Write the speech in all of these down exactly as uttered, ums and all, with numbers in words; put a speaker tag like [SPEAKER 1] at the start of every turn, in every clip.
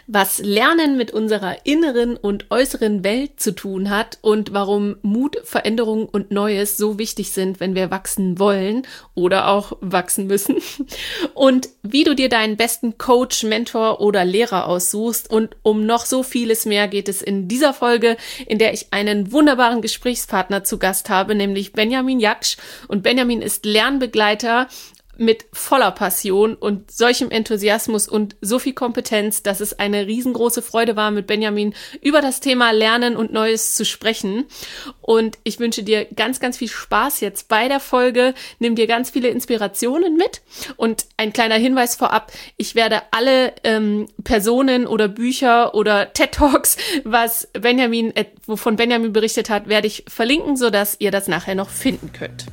[SPEAKER 1] was Lernen mit unserer inneren und äußeren Welt zu tun hat und warum Mut, Veränderung und Neues so wichtig sind, wenn wir wachsen wollen oder auch wachsen müssen. Und wie du dir deinen besten Coach, Mentor oder Lehrer aussuchst. Und um noch so vieles mehr geht es in dieser Folge, in der ich einen wunderbaren Gesprächspartner zu Gast habe, nämlich Benjamin Jaksch. Und Benjamin ist Lernbegleiter mit voller Passion und solchem Enthusiasmus und so viel Kompetenz, dass es eine riesengroße Freude war, mit Benjamin über das Thema Lernen und Neues zu sprechen. Und ich wünsche dir ganz, ganz viel Spaß jetzt bei der Folge. Nimm dir ganz viele Inspirationen mit. Und ein kleiner Hinweis vorab, ich werde alle ähm, Personen oder Bücher oder TED-Talks, was Benjamin, äh, wovon Benjamin berichtet hat, werde ich verlinken, sodass ihr das nachher noch finden könnt.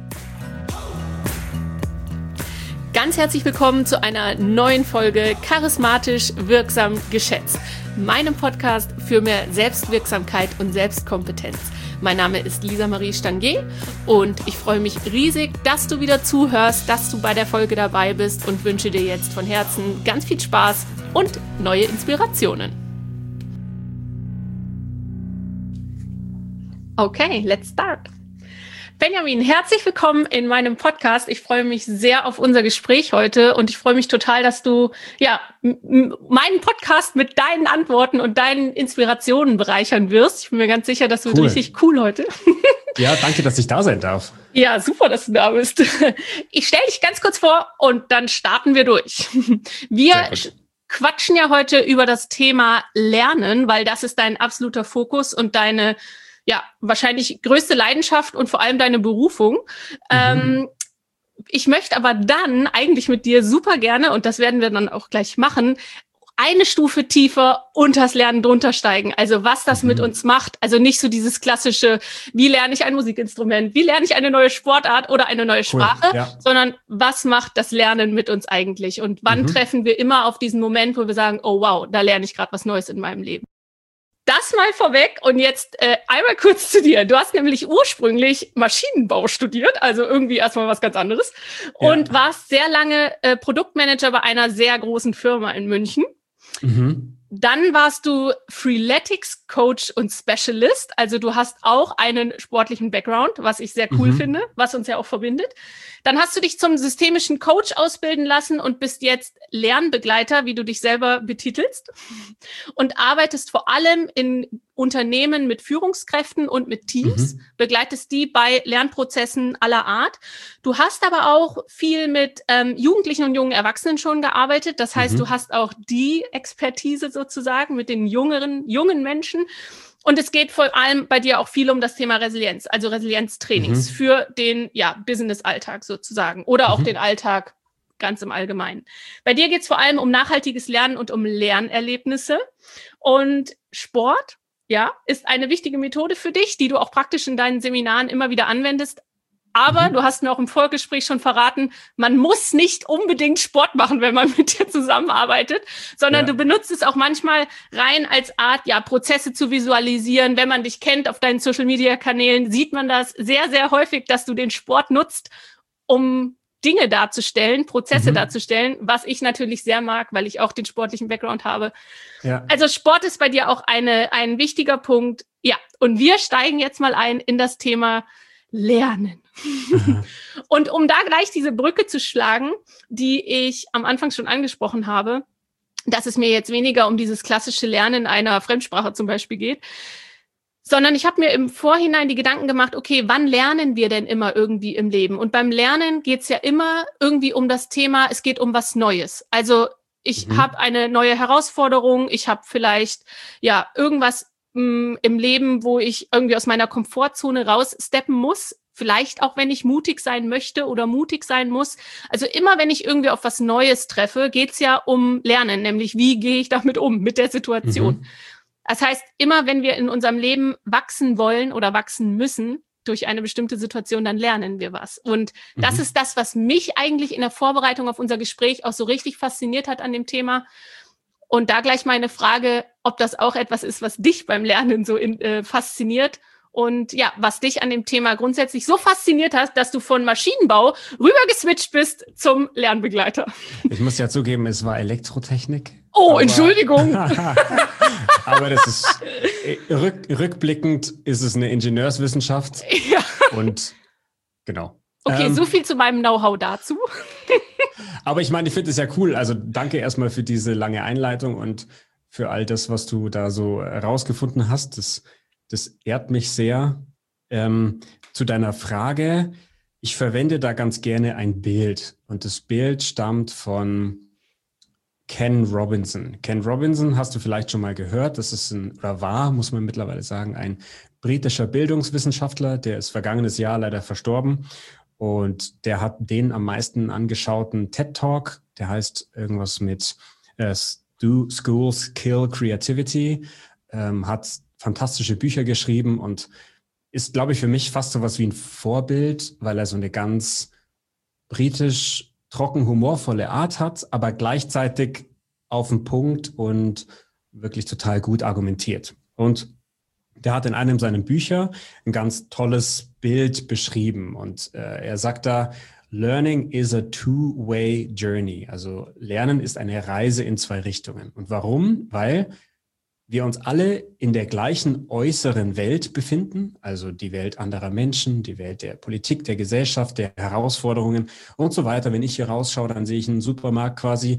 [SPEAKER 1] Ganz herzlich willkommen zu einer neuen Folge Charismatisch, wirksam, geschätzt. Meinem Podcast für mehr Selbstwirksamkeit und Selbstkompetenz. Mein Name ist Lisa Marie Stange und ich freue mich riesig, dass du wieder zuhörst, dass du bei der Folge dabei bist und wünsche dir jetzt von Herzen ganz viel Spaß und neue Inspirationen. Okay, let's start. Benjamin, herzlich willkommen in meinem Podcast. Ich freue mich sehr auf unser Gespräch heute und ich freue mich total, dass du ja m- m- meinen Podcast mit deinen Antworten und deinen Inspirationen bereichern wirst. Ich bin mir ganz sicher, das wird cool. Richtig cool heute.
[SPEAKER 2] Ja, danke, dass ich da sein darf.
[SPEAKER 1] Ja, super, dass du da bist. Ich stelle dich ganz kurz vor und dann starten wir durch. Wir quatschen ja heute über das Thema Lernen, weil das ist dein absoluter Fokus und deine ja, wahrscheinlich größte Leidenschaft und vor allem deine Berufung. Mhm. Ähm, ich möchte aber dann eigentlich mit dir super gerne, und das werden wir dann auch gleich machen, eine Stufe tiefer unters Lernen drunter steigen. Also was das mhm. mit uns macht. Also nicht so dieses klassische, wie lerne ich ein Musikinstrument, wie lerne ich eine neue Sportart oder eine neue Sprache, cool, ja. sondern was macht das Lernen mit uns eigentlich? Und wann mhm. treffen wir immer auf diesen Moment, wo wir sagen, oh wow, da lerne ich gerade was Neues in meinem Leben. Das mal vorweg und jetzt äh, einmal kurz zu dir. Du hast nämlich ursprünglich Maschinenbau studiert, also irgendwie erstmal was ganz anderes und ja. warst sehr lange äh, Produktmanager bei einer sehr großen Firma in München. Mhm. Dann warst du Freeletics Coach und Specialist, also du hast auch einen sportlichen Background, was ich sehr cool mhm. finde, was uns ja auch verbindet. Dann hast du dich zum systemischen Coach ausbilden lassen und bist jetzt Lernbegleiter, wie du dich selber betitelst, und arbeitest vor allem in Unternehmen mit Führungskräften und mit Teams, mhm. begleitest die bei Lernprozessen aller Art. Du hast aber auch viel mit ähm, Jugendlichen und jungen Erwachsenen schon gearbeitet. Das heißt, mhm. du hast auch die Expertise sozusagen mit den jüngeren, jungen Menschen. Und es geht vor allem bei dir auch viel um das Thema Resilienz, also Resilienztrainings mhm. für den ja Business-Alltag sozusagen oder auch mhm. den Alltag ganz im Allgemeinen. Bei dir geht es vor allem um nachhaltiges Lernen und um Lernerlebnisse. Und Sport, ja, ist eine wichtige Methode für dich, die du auch praktisch in deinen Seminaren immer wieder anwendest. Aber mhm. du hast mir auch im Vorgespräch schon verraten, man muss nicht unbedingt Sport machen, wenn man mit dir zusammenarbeitet, sondern ja. du benutzt es auch manchmal rein als Art, ja, Prozesse zu visualisieren. Wenn man dich kennt auf deinen Social-Media-Kanälen, sieht man das sehr, sehr häufig, dass du den Sport nutzt, um Dinge darzustellen, Prozesse mhm. darzustellen, was ich natürlich sehr mag, weil ich auch den sportlichen Background habe. Ja. Also Sport ist bei dir auch eine, ein wichtiger Punkt. Ja, und wir steigen jetzt mal ein in das Thema Lernen. Und um da gleich diese Brücke zu schlagen, die ich am Anfang schon angesprochen habe, dass es mir jetzt weniger um dieses klassische Lernen einer Fremdsprache zum Beispiel geht, sondern ich habe mir im Vorhinein die Gedanken gemacht, okay, wann lernen wir denn immer irgendwie im Leben? Und beim Lernen geht's ja immer irgendwie um das Thema, es geht um was Neues. Also ich mhm. habe eine neue Herausforderung, ich habe vielleicht ja irgendwas mh, im Leben, wo ich irgendwie aus meiner Komfortzone raussteppen muss. Vielleicht auch, wenn ich mutig sein möchte oder mutig sein muss. Also immer, wenn ich irgendwie auf was Neues treffe, geht's ja um Lernen, nämlich wie gehe ich damit um, mit der Situation. Mhm. Das heißt, immer wenn wir in unserem Leben wachsen wollen oder wachsen müssen durch eine bestimmte Situation, dann lernen wir was. Und mhm. das ist das, was mich eigentlich in der Vorbereitung auf unser Gespräch auch so richtig fasziniert hat an dem Thema. Und da gleich meine Frage, ob das auch etwas ist, was dich beim Lernen so in, äh, fasziniert. Und ja, was dich an dem Thema grundsätzlich so fasziniert hat, dass du von Maschinenbau rüber geswitcht bist zum Lernbegleiter.
[SPEAKER 2] Ich muss ja zugeben, es war Elektrotechnik.
[SPEAKER 1] Oh, Oh, aber, Entschuldigung.
[SPEAKER 2] Aber das ist, rück, rückblickend ist es eine Ingenieurswissenschaft.
[SPEAKER 1] Ja.
[SPEAKER 2] Und genau.
[SPEAKER 1] Okay, ähm, so viel zu meinem Know-how dazu.
[SPEAKER 2] Aber ich meine, ich finde es ja cool. Also danke erstmal für diese lange Einleitung und für all das, was du da so rausgefunden hast. Das, das ehrt mich sehr. Ähm, zu deiner Frage, ich verwende da ganz gerne ein Bild. Und das Bild stammt von Ken Robinson. Ken Robinson hast du vielleicht schon mal gehört. Das ist ein, oder war, muss man mittlerweile sagen, ein britischer Bildungswissenschaftler. Der ist vergangenes Jahr leider verstorben. Und der hat den am meisten angeschauten TED-Talk. Der heißt irgendwas mit äh, Do Schools Kill Creativity. Ähm, hat fantastische Bücher geschrieben und ist, glaube ich, für mich fast so was wie ein Vorbild, weil er so eine ganz britisch trocken humorvolle Art hat, aber gleichzeitig auf den Punkt und wirklich total gut argumentiert. Und der hat in einem seiner Bücher ein ganz tolles Bild beschrieben. Und äh, er sagt da, Learning is a two-way journey. Also Lernen ist eine Reise in zwei Richtungen. Und warum? Weil wir uns alle in der gleichen äußeren Welt befinden, also die Welt anderer Menschen, die Welt der Politik, der Gesellschaft, der Herausforderungen und so weiter. Wenn ich hier rausschaue, dann sehe ich einen Supermarkt quasi.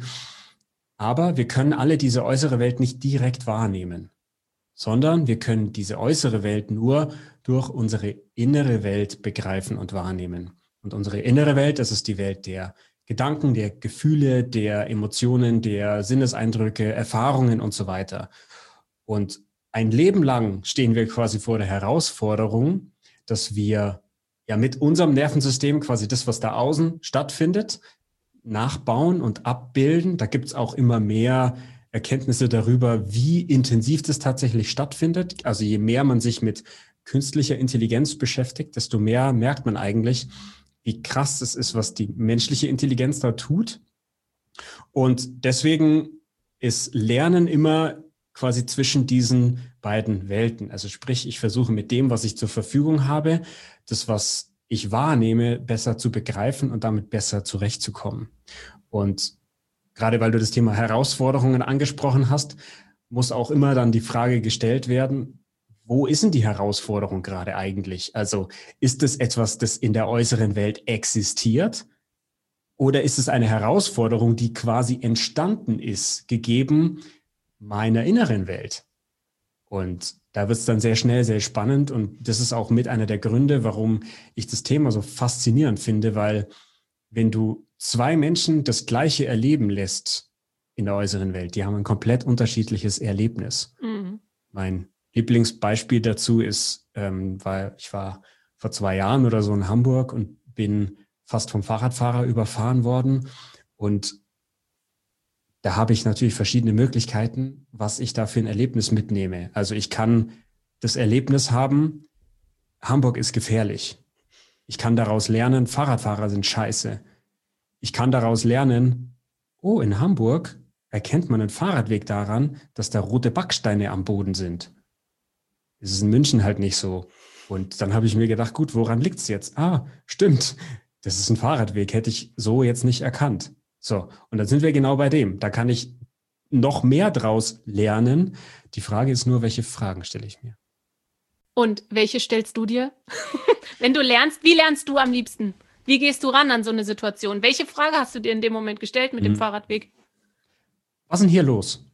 [SPEAKER 2] Aber wir können alle diese äußere Welt nicht direkt wahrnehmen, sondern wir können diese äußere Welt nur durch unsere innere Welt begreifen und wahrnehmen. Und unsere innere Welt, das ist die Welt der Gedanken, der Gefühle, der Emotionen, der Sinneseindrücke, Erfahrungen und so weiter. Und ein Leben lang stehen wir quasi vor der Herausforderung, dass wir ja mit unserem Nervensystem quasi das, was da außen stattfindet, nachbauen und abbilden. Da gibt es auch immer mehr Erkenntnisse darüber, wie intensiv das tatsächlich stattfindet. Also je mehr man sich mit künstlicher Intelligenz beschäftigt, desto mehr merkt man eigentlich, wie krass es ist, was die menschliche Intelligenz da tut. Und deswegen ist Lernen immer quasi zwischen diesen beiden Welten. Also sprich, ich versuche mit dem, was ich zur Verfügung habe, das, was ich wahrnehme, besser zu begreifen und damit besser zurechtzukommen. Und gerade weil du das Thema Herausforderungen angesprochen hast, muss auch immer dann die Frage gestellt werden, wo ist denn die Herausforderung gerade eigentlich? Also ist es etwas, das in der äußeren Welt existiert? Oder ist es eine Herausforderung, die quasi entstanden ist, gegeben meiner inneren Welt? Und da wird es dann sehr schnell, sehr spannend. Und das ist auch mit einer der Gründe, warum ich das Thema so faszinierend finde, weil wenn du zwei Menschen das Gleiche erleben lässt in der äußeren Welt, die haben ein komplett unterschiedliches Erlebnis. Mhm. Mein Lieblingsbeispiel dazu ist, ähm, weil ich war vor zwei Jahren oder so in Hamburg und bin fast vom Fahrradfahrer überfahren worden. Und da habe ich natürlich verschiedene Möglichkeiten, was ich da für ein Erlebnis mitnehme. Also ich kann das Erlebnis haben, Hamburg ist gefährlich. Ich kann daraus lernen, Fahrradfahrer sind scheiße. Ich kann daraus lernen, oh, in Hamburg erkennt man einen Fahrradweg daran, dass da rote Backsteine am Boden sind. Das ist in München halt nicht so. Und dann habe ich mir gedacht, gut, woran liegt es jetzt? Ah, stimmt, das ist ein Fahrradweg, hätte ich so jetzt nicht erkannt. So, und dann sind wir genau bei dem. Da kann ich noch mehr draus lernen. Die Frage ist nur, welche Fragen stelle ich mir?
[SPEAKER 1] Und welche stellst du dir? Wenn du lernst, wie lernst du am liebsten? Wie gehst du ran an so eine Situation? Welche Frage hast du dir in dem Moment gestellt mit hm. dem Fahrradweg?
[SPEAKER 2] Was ist denn hier los?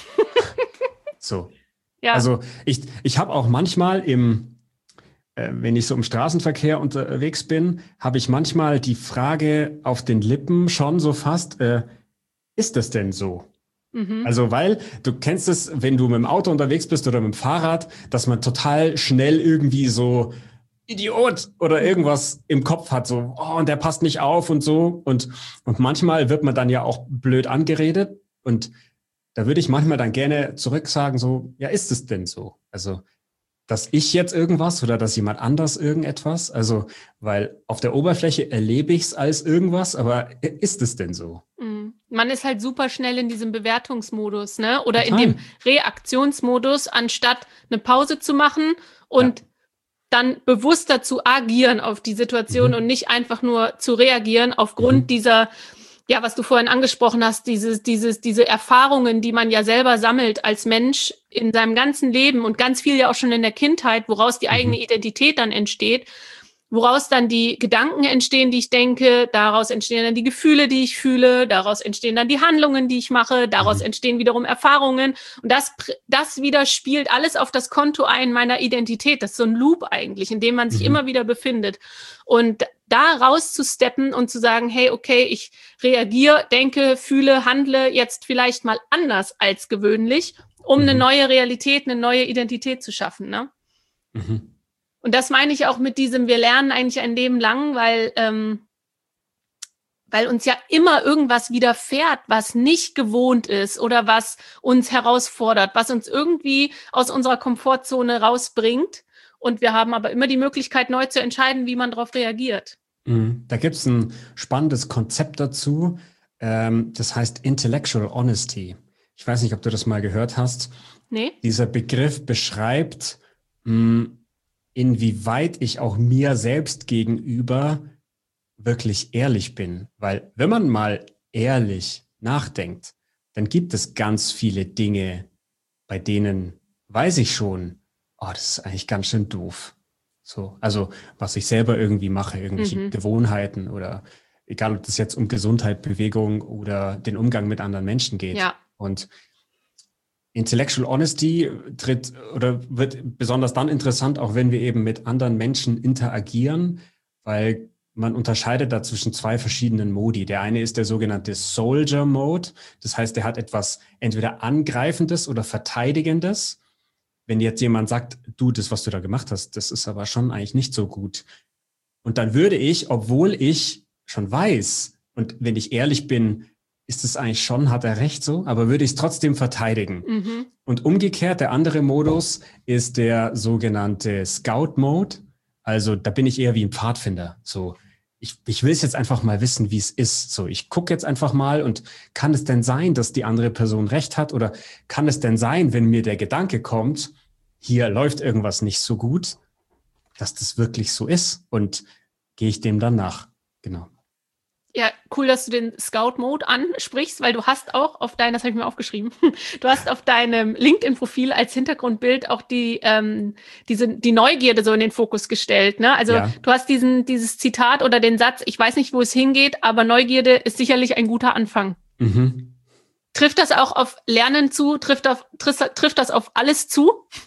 [SPEAKER 2] So. Ja. Also ich, ich habe auch manchmal im, äh, wenn ich so im Straßenverkehr unterwegs bin, habe ich manchmal die Frage auf den Lippen schon so fast, äh, ist das denn so? Mhm. Also weil du kennst es, wenn du mit dem Auto unterwegs bist oder mit dem Fahrrad, dass man total schnell irgendwie so Idiot oder irgendwas im Kopf hat, so, oh, und der passt nicht auf und so. Und, und manchmal wird man dann ja auch blöd angeredet. Und da würde ich manchmal dann gerne zurück sagen, so, ja, ist es denn so? Also, dass ich jetzt irgendwas oder dass jemand anders irgendetwas, also, weil auf der Oberfläche erlebe ich es als irgendwas, aber ist es denn so?
[SPEAKER 1] Man ist halt super schnell in diesem Bewertungsmodus, ne? Oder Total. in dem Reaktionsmodus, anstatt eine Pause zu machen und ja. dann bewusster zu agieren auf die Situation mhm. und nicht einfach nur zu reagieren aufgrund mhm. dieser Ja, was du vorhin angesprochen hast, dieses, dieses, diese Erfahrungen, die man ja selber sammelt als Mensch in seinem ganzen Leben und ganz viel ja auch schon in der Kindheit, woraus die eigene
[SPEAKER 2] Mhm.
[SPEAKER 1] Identität dann entsteht, woraus dann die Gedanken entstehen, die ich denke, daraus entstehen dann die Gefühle, die ich fühle, daraus entstehen dann die Handlungen, die ich mache, daraus
[SPEAKER 2] Mhm.
[SPEAKER 1] entstehen wiederum Erfahrungen und das, das wieder spielt alles auf das Konto ein meiner Identität. Das ist so ein Loop eigentlich, in dem man sich
[SPEAKER 2] Mhm.
[SPEAKER 1] immer wieder befindet und da rauszusteppen und zu sagen, hey, okay, ich reagiere, denke, fühle, handle jetzt vielleicht mal anders als gewöhnlich, um
[SPEAKER 2] Mhm.
[SPEAKER 1] eine neue Realität, eine neue Identität zu schaffen, ne?
[SPEAKER 2] Mhm.
[SPEAKER 1] Und das meine ich auch mit diesem, wir lernen eigentlich ein Leben lang, weil, ähm, weil uns ja immer irgendwas widerfährt, was nicht gewohnt ist oder was uns herausfordert, was uns irgendwie aus unserer Komfortzone rausbringt. Und wir haben aber immer die Möglichkeit, neu zu entscheiden, wie man darauf reagiert.
[SPEAKER 2] Mhm. Da gibt es ein spannendes Konzept dazu. Ähm, das heißt Intellectual Honesty. Ich weiß nicht, ob du das mal gehört hast.
[SPEAKER 1] Nee?
[SPEAKER 2] Dieser Begriff beschreibt, mh, inwieweit ich auch mir selbst gegenüber wirklich ehrlich bin. Weil wenn man mal ehrlich nachdenkt, dann gibt es ganz viele Dinge, bei denen weiß ich schon, oh, das ist eigentlich ganz schön doof. So, also was ich selber irgendwie mache, irgendwelche
[SPEAKER 1] Mhm.
[SPEAKER 2] Gewohnheiten oder egal, ob das jetzt um Gesundheit, Bewegung oder den Umgang mit anderen Menschen geht.
[SPEAKER 1] Ja.
[SPEAKER 2] Und Intellectual Honesty tritt oder wird besonders dann interessant, auch wenn wir eben mit anderen Menschen interagieren, weil man unterscheidet da zwischen zwei verschiedenen Modi. Der eine ist der sogenannte Soldier Mode. Das heißt, der hat etwas entweder Angreifendes oder Verteidigendes. Wenn jetzt jemand sagt, du, das, was du da gemacht hast, das ist aber schon eigentlich nicht so gut. Und dann würde ich, obwohl ich schon weiß, und wenn ich ehrlich bin, ist es eigentlich schon, hat er recht so, aber würde ich es trotzdem verteidigen.
[SPEAKER 1] Mhm.
[SPEAKER 2] Und umgekehrt, der andere Modus ist der sogenannte Scout-Mode. Also da bin ich eher wie ein Pfadfinder. So, ich, ich will es jetzt einfach mal wissen, wie es ist. So, ich gucke jetzt einfach mal und kann es denn sein, dass die andere Person recht hat? Oder kann es denn sein, wenn mir der Gedanke kommt, hier läuft irgendwas nicht so gut, dass das wirklich so ist? Und gehe ich dem dann nach? Genau.
[SPEAKER 1] Ja, cool, dass du den Scout-Mode ansprichst, weil du hast auch auf deinem, das habe ich mir aufgeschrieben, du hast auf deinem LinkedIn-Profil als Hintergrundbild auch die, ähm, diese, die Neugierde so in den Fokus gestellt, ne? Also
[SPEAKER 2] Ja.
[SPEAKER 1] du hast diesen, dieses Zitat oder den Satz, ich weiß nicht, wo es hingeht, aber Neugierde ist sicherlich ein guter Anfang.
[SPEAKER 2] Mhm.
[SPEAKER 1] Trifft das auch auf Lernen zu? Trifft, auf, trifft, trifft das auf alles zu?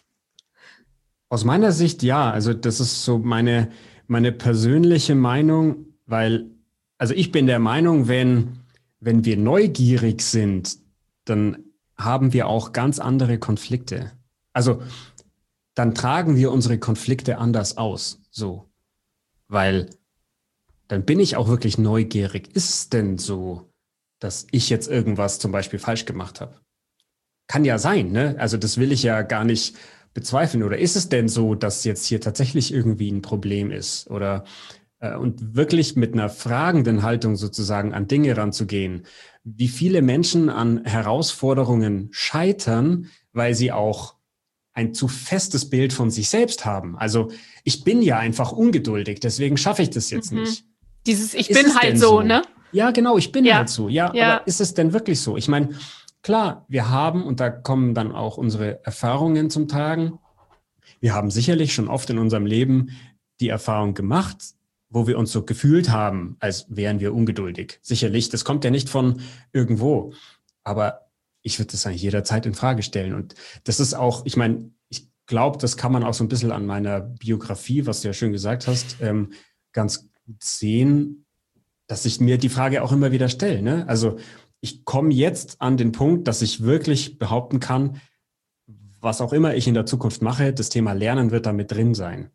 [SPEAKER 2] Aus meiner Sicht ja. Also das ist so meine, meine persönliche Meinung, weil, also ich bin der Meinung, wenn, wenn wir neugierig sind, dann haben wir auch ganz andere Konflikte. Also dann tragen wir unsere Konflikte anders aus, so. Weil dann bin ich auch wirklich neugierig. Ist es denn so, dass ich jetzt irgendwas zum Beispiel falsch gemacht habe? Kann ja sein, ne? Also das will ich ja gar nicht bezweifeln. Oder ist es denn so, dass jetzt hier tatsächlich irgendwie ein Problem ist? Oder äh, und wirklich mit einer fragenden Haltung sozusagen an Dinge ranzugehen. Wie viele Menschen an Herausforderungen scheitern, weil sie auch ein zu festes Bild von sich selbst haben. Also ich bin ja einfach ungeduldig, deswegen schaffe ich das jetzt
[SPEAKER 1] Mhm.
[SPEAKER 2] nicht.
[SPEAKER 1] Dieses Ich
[SPEAKER 2] Ist
[SPEAKER 1] bin
[SPEAKER 2] es
[SPEAKER 1] halt
[SPEAKER 2] denn
[SPEAKER 1] so,
[SPEAKER 2] so?
[SPEAKER 1] ne?
[SPEAKER 2] Ja, genau, ich bin
[SPEAKER 1] Ja.
[SPEAKER 2] halt so. Ja,
[SPEAKER 1] Ja.
[SPEAKER 2] aber ist es denn wirklich so? Ich meine, klar, wir haben, und da kommen dann auch unsere Erfahrungen zum Tragen, wir haben sicherlich schon oft in unserem Leben die Erfahrung gemacht, wo wir uns so gefühlt haben, als wären wir ungeduldig. Sicherlich, das kommt ja nicht von irgendwo. Aber ich würde das eigentlich jederzeit in Frage stellen. Und das ist auch, ich meine, ich glaube, das kann man auch so ein bisschen an meiner Biografie, was du ja schön gesagt hast, ähm, ganz gut sehen, dass ich mir die Frage auch immer wieder stelle. Ne? Also ich komme jetzt an den Punkt, dass ich wirklich behaupten kann, was auch immer ich in der Zukunft mache, das Thema Lernen wird damit drin sein.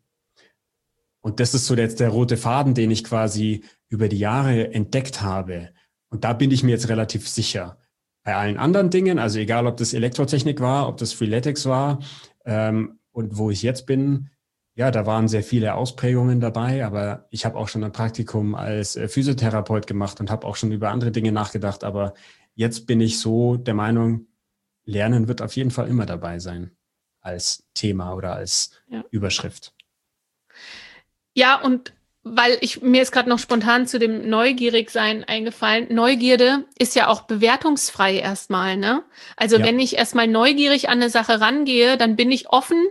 [SPEAKER 2] Und das ist so jetzt der rote Faden, den ich quasi über die Jahre entdeckt habe. Und da bin ich mir jetzt relativ sicher. Bei allen anderen Dingen, also egal, ob das Elektrotechnik war, ob das Freeletics war ähm, und wo ich jetzt bin, ja, da waren sehr viele Ausprägungen dabei, aber ich habe auch schon ein Praktikum als äh, Physiotherapeut gemacht und habe auch schon über andere Dinge nachgedacht. Aber jetzt bin ich so der Meinung, Lernen wird auf jeden Fall immer dabei sein als Thema oder als
[SPEAKER 1] Ja.
[SPEAKER 2] Überschrift.
[SPEAKER 1] Ja, und weil ich mir ist gerade noch spontan zu dem Neugierigsein eingefallen. Neugierde ist ja auch bewertungsfrei erstmal, ne? Also
[SPEAKER 2] Ja.
[SPEAKER 1] wenn ich erstmal neugierig an eine Sache rangehe, dann bin ich offen,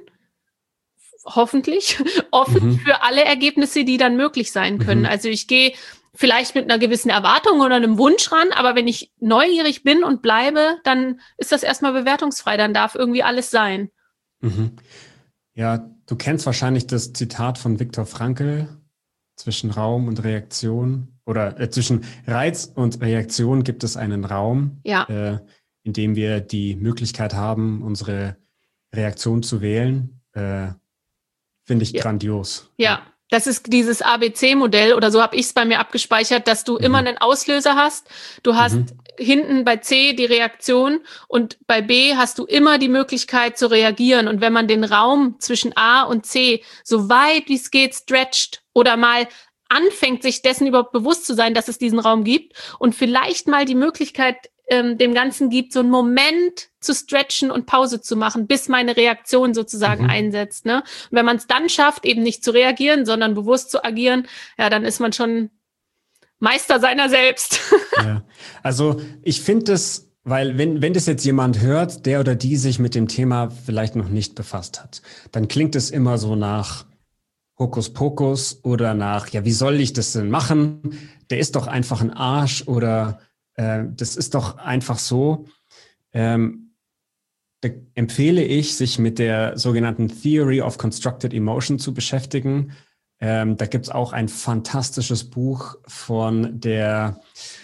[SPEAKER 1] hoffentlich, offen
[SPEAKER 2] Mhm.
[SPEAKER 1] für alle Ergebnisse, die dann möglich sein können.
[SPEAKER 2] Mhm.
[SPEAKER 1] Also ich gehe vielleicht mit einer gewissen Erwartung oder einem Wunsch ran, aber wenn ich neugierig bin und bleibe, dann ist das erstmal bewertungsfrei, dann darf irgendwie alles sein.
[SPEAKER 2] Mhm. Ja, du kennst wahrscheinlich das Zitat von Viktor Frankl, zwischen Raum und Reaktion oder äh, zwischen Reiz und Reaktion gibt es einen Raum,
[SPEAKER 1] Ja.
[SPEAKER 2] äh, in dem wir die Möglichkeit haben, unsere Reaktion zu wählen. Äh, Finde ich
[SPEAKER 1] Ja.
[SPEAKER 2] grandios.
[SPEAKER 1] Ja, das ist dieses A B C-Modell oder so habe ich es bei mir abgespeichert, dass du
[SPEAKER 2] Mhm.
[SPEAKER 1] immer einen Auslöser hast. Du hast
[SPEAKER 2] Mhm.
[SPEAKER 1] hinten bei C die Reaktion und bei B hast du immer die Möglichkeit zu reagieren. Und wenn man den Raum zwischen A und C so weit wie es geht stretcht oder mal anfängt, sich dessen überhaupt bewusst zu sein, dass es diesen Raum gibt und vielleicht mal die Möglichkeit ähm, dem Ganzen gibt, so einen Moment zu stretchen und Pause zu machen, bis meine Reaktion sozusagen
[SPEAKER 2] Mhm.
[SPEAKER 1] einsetzt. Ne? Und wenn man es dann schafft, eben nicht zu reagieren, sondern bewusst zu agieren, ja, dann ist man schon Meister seiner selbst.
[SPEAKER 2] Ja, also ich finde das, weil wenn, wenn das jetzt jemand hört, der oder die sich mit dem Thema vielleicht noch nicht befasst hat, dann klingt es immer so nach Hokuspokus oder nach, ja, wie soll ich das denn machen? Der ist doch einfach ein Arsch oder äh, das ist doch einfach so. Ähm, da empfehle ich, sich mit der sogenannten Theory of Constructed Emotion zu beschäftigen. Ähm, da gibt es auch ein fantastisches Buch von der,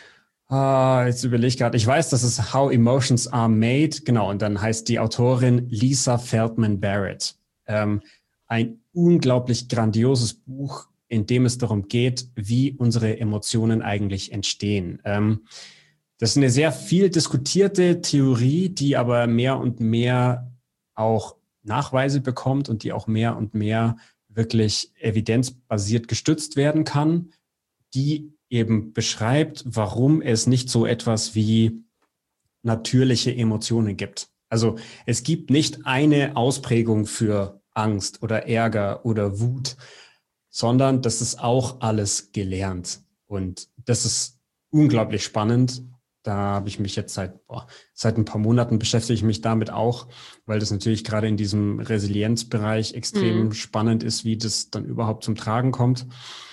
[SPEAKER 2] ah, jetzt überlege ich gerade, ich weiß, das ist How Emotions Are Made, genau, und dann heißt die Autorin Lisa Feldman Barrett. Ähm, ein unglaublich grandioses Buch, in dem es darum geht, wie unsere Emotionen eigentlich entstehen. Ähm, das ist eine sehr viel diskutierte Theorie, die aber mehr und mehr auch Nachweise bekommt und die auch mehr und mehr wirklich evidenzbasiert gestützt werden kann, die eben beschreibt, warum es nicht so etwas wie natürliche Emotionen gibt. Also es gibt nicht eine Ausprägung für Angst oder Ärger oder Wut, sondern das ist auch alles gelernt. Und das ist unglaublich spannend. Da habe ich mich jetzt seit, boah, seit ein paar Monaten beschäftige ich mich damit auch, weil das natürlich gerade in diesem Resilienzbereich extrem
[SPEAKER 1] Mhm.
[SPEAKER 2] spannend ist, wie das dann überhaupt zum Tragen kommt.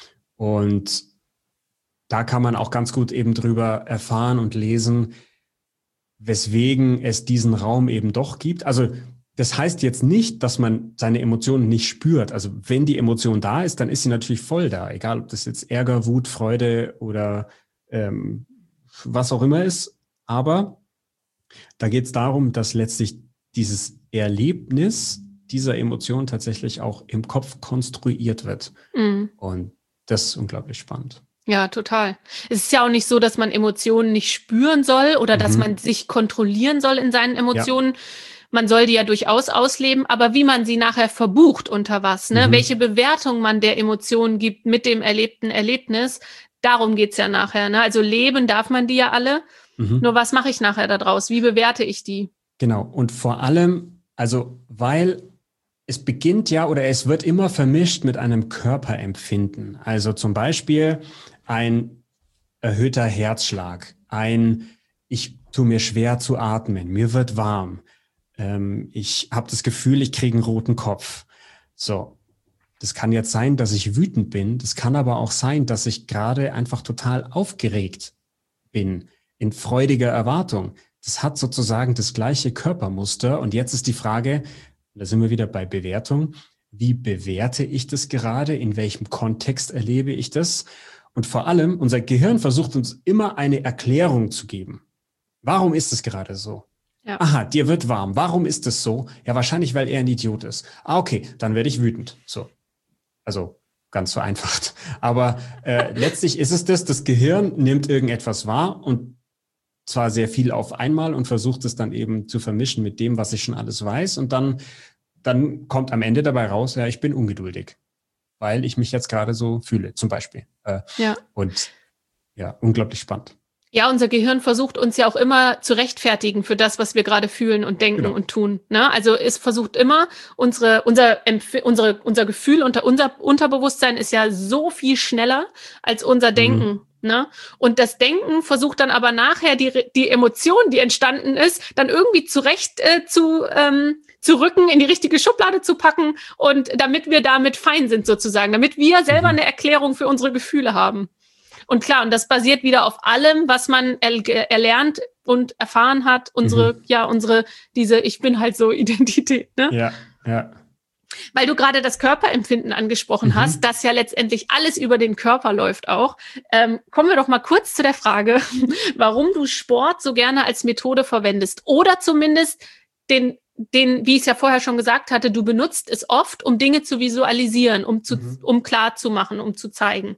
[SPEAKER 2] Und da kann man auch ganz gut eben drüber erfahren und lesen, weswegen es diesen Raum eben doch gibt. Also das heißt jetzt nicht, dass man seine Emotionen nicht spürt. Also wenn die Emotion da ist, dann ist sie natürlich voll da. Egal, ob das jetzt Ärger, Wut, Freude oder ähm, was auch immer ist. Aber da geht es darum, dass letztlich dieses Erlebnis dieser Emotion tatsächlich auch im Kopf konstruiert wird.
[SPEAKER 1] Mhm.
[SPEAKER 2] Und das ist unglaublich spannend.
[SPEAKER 1] Ja, total. Es ist ja auch nicht so, dass man Emotionen nicht spüren soll oder
[SPEAKER 2] Mhm.
[SPEAKER 1] dass man sich kontrollieren soll in seinen Emotionen.
[SPEAKER 2] Ja.
[SPEAKER 1] Man soll die ja durchaus ausleben, aber wie man sie nachher verbucht, unter was, ne?
[SPEAKER 2] Mhm.
[SPEAKER 1] Welche Bewertung man der Emotionen gibt mit dem erlebten Erlebnis, darum geht's ja nachher, ne? Also leben darf man die ja alle.
[SPEAKER 2] Mhm.
[SPEAKER 1] Nur was mache ich nachher da draus? Wie bewerte ich die?
[SPEAKER 2] Genau. Und vor allem, also weil es beginnt ja oder es wird immer vermischt mit einem Körperempfinden. Also zum Beispiel ein erhöhter Herzschlag, ein ich tue mir schwer zu atmen, mir wird warm, ähm, ich habe das Gefühl, ich kriege einen roten Kopf. So, das kann jetzt sein, dass ich wütend bin. Das kann aber auch sein, dass ich gerade einfach total aufgeregt bin, in freudiger Erwartung. Das hat sozusagen das gleiche Körpermuster. Und jetzt ist die Frage, da sind wir wieder bei Bewertung. Wie bewerte ich das gerade? In welchem Kontext erlebe ich das? Und vor allem, unser Gehirn versucht uns immer eine Erklärung zu geben. Warum ist es gerade so?
[SPEAKER 1] Ja.
[SPEAKER 2] Aha, dir wird warm. Warum ist es so? Ja, wahrscheinlich, weil er ein Idiot ist. Ah, okay, dann werde ich wütend. So. Also ganz vereinfacht. Aber äh, letztlich ist es das, das Gehirn nimmt irgendetwas wahr und zwar sehr viel auf einmal und versucht es dann eben zu vermischen mit dem, was ich schon alles weiß. Und dann, dann kommt am Ende dabei raus, ja, ich bin ungeduldig, weil ich mich jetzt gerade so fühle, zum Beispiel. Äh,
[SPEAKER 1] Ja.
[SPEAKER 2] Und ja, unglaublich spannend.
[SPEAKER 1] Ja, unser Gehirn versucht uns ja auch immer zu rechtfertigen für das, was wir gerade fühlen und denken genau. und tun. Ne? Also es versucht immer, unsere, unser, Empf- unsere, unser Gefühl, unter, unser Unterbewusstsein ist ja so viel schneller als unser Denken. Mhm. Ne? Und das Denken versucht dann aber nachher die, die Emotion, die entstanden ist, dann irgendwie zurecht äh, zu, ähm, zu rücken, in die richtige Schublade zu packen und damit wir damit fein sind sozusagen, damit wir selber mhm. eine Erklärung für unsere Gefühle haben. Und klar, und das basiert wieder auf allem, was man er- erlernt und erfahren hat. Unsere, mhm. ja, unsere, diese Ich bin halt so Identität, ne?
[SPEAKER 2] Ja, ja.
[SPEAKER 1] Weil du gerade das Körperempfinden angesprochen mhm. hast, das ja letztendlich alles über den Körper läuft auch. Ähm, kommen wir doch mal kurz zu der Frage, warum du Sport so gerne als Methode verwendest. Oder zumindest den, den, wie ich es ja vorher schon gesagt hatte, du benutzt es oft, um Dinge zu visualisieren, um zu, mhm. um klar zu machen, um zu zeigen.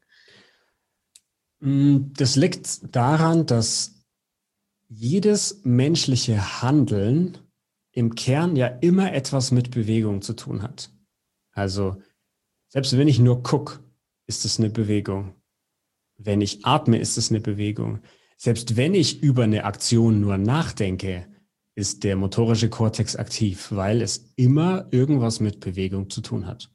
[SPEAKER 2] Das liegt daran, dass jedes menschliche Handeln im Kern ja immer etwas mit Bewegung zu tun hat. Also selbst wenn ich nur gucke, ist es eine Bewegung. Wenn ich atme, ist es eine Bewegung. Selbst wenn ich über eine Aktion nur nachdenke, ist der motorische Kortex aktiv, weil es immer irgendwas mit Bewegung zu tun hat.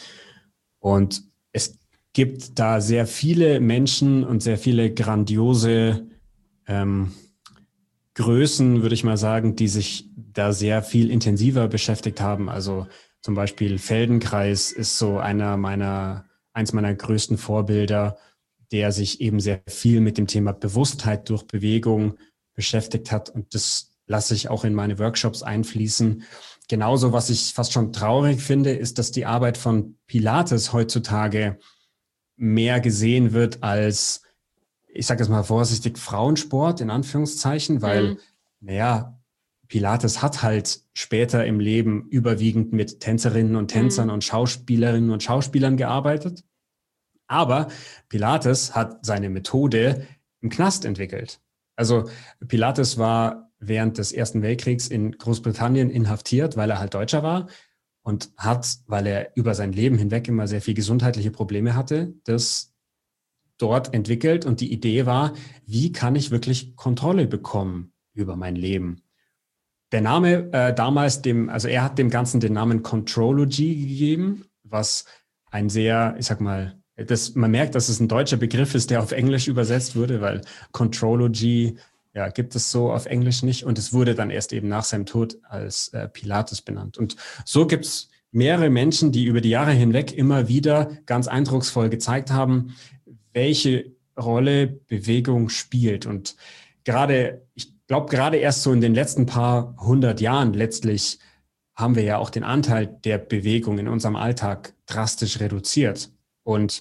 [SPEAKER 2] Und es gibt da sehr viele Menschen und sehr viele grandiose ähm, Größen, würde ich mal sagen, die sich da sehr viel intensiver beschäftigt haben. Also zum Beispiel Feldenkrais ist so einer meiner, eins meiner größten Vorbilder, der sich eben sehr viel mit dem Thema Bewusstheit durch Bewegung beschäftigt hat. Und das lasse ich auch in meine Workshops einfließen. Genauso, was ich fast schon traurig finde, ist, dass die Arbeit von Pilates heutzutage mehr gesehen wird als, ich sage jetzt mal vorsichtig, Frauensport in Anführungszeichen, weil, mhm. naja, Pilates hat halt später im Leben überwiegend mit Tänzerinnen und Tänzern mhm. und Schauspielerinnen und Schauspielern gearbeitet. Aber Pilates hat seine Methode im Knast entwickelt. Also Pilates war während des Ersten Weltkriegs in Großbritannien inhaftiert, weil er halt Deutscher war. Und hat, weil er über sein Leben hinweg immer sehr viel gesundheitliche Probleme hatte, das dort entwickelt. Und die Idee war, wie kann ich wirklich Kontrolle bekommen über mein Leben? Der Name äh, damals, dem, also er hat dem Ganzen den Namen Contrology gegeben, was ein sehr, ich sag mal, das, man merkt, dass es ein deutscher Begriff ist, der auf Englisch übersetzt wurde, weil Contrology, ja, gibt es so auf Englisch nicht. Und es wurde dann erst eben nach seinem Tod als äh, Pilates benannt. Und so gibt es mehrere Menschen, die über die Jahre hinweg immer wieder ganz eindrucksvoll gezeigt haben, welche Rolle Bewegung spielt. Und gerade, ich glaube, gerade erst so in den letzten paar hundert Jahren letztlich haben wir ja auch den Anteil der Bewegung in unserem Alltag drastisch reduziert. Und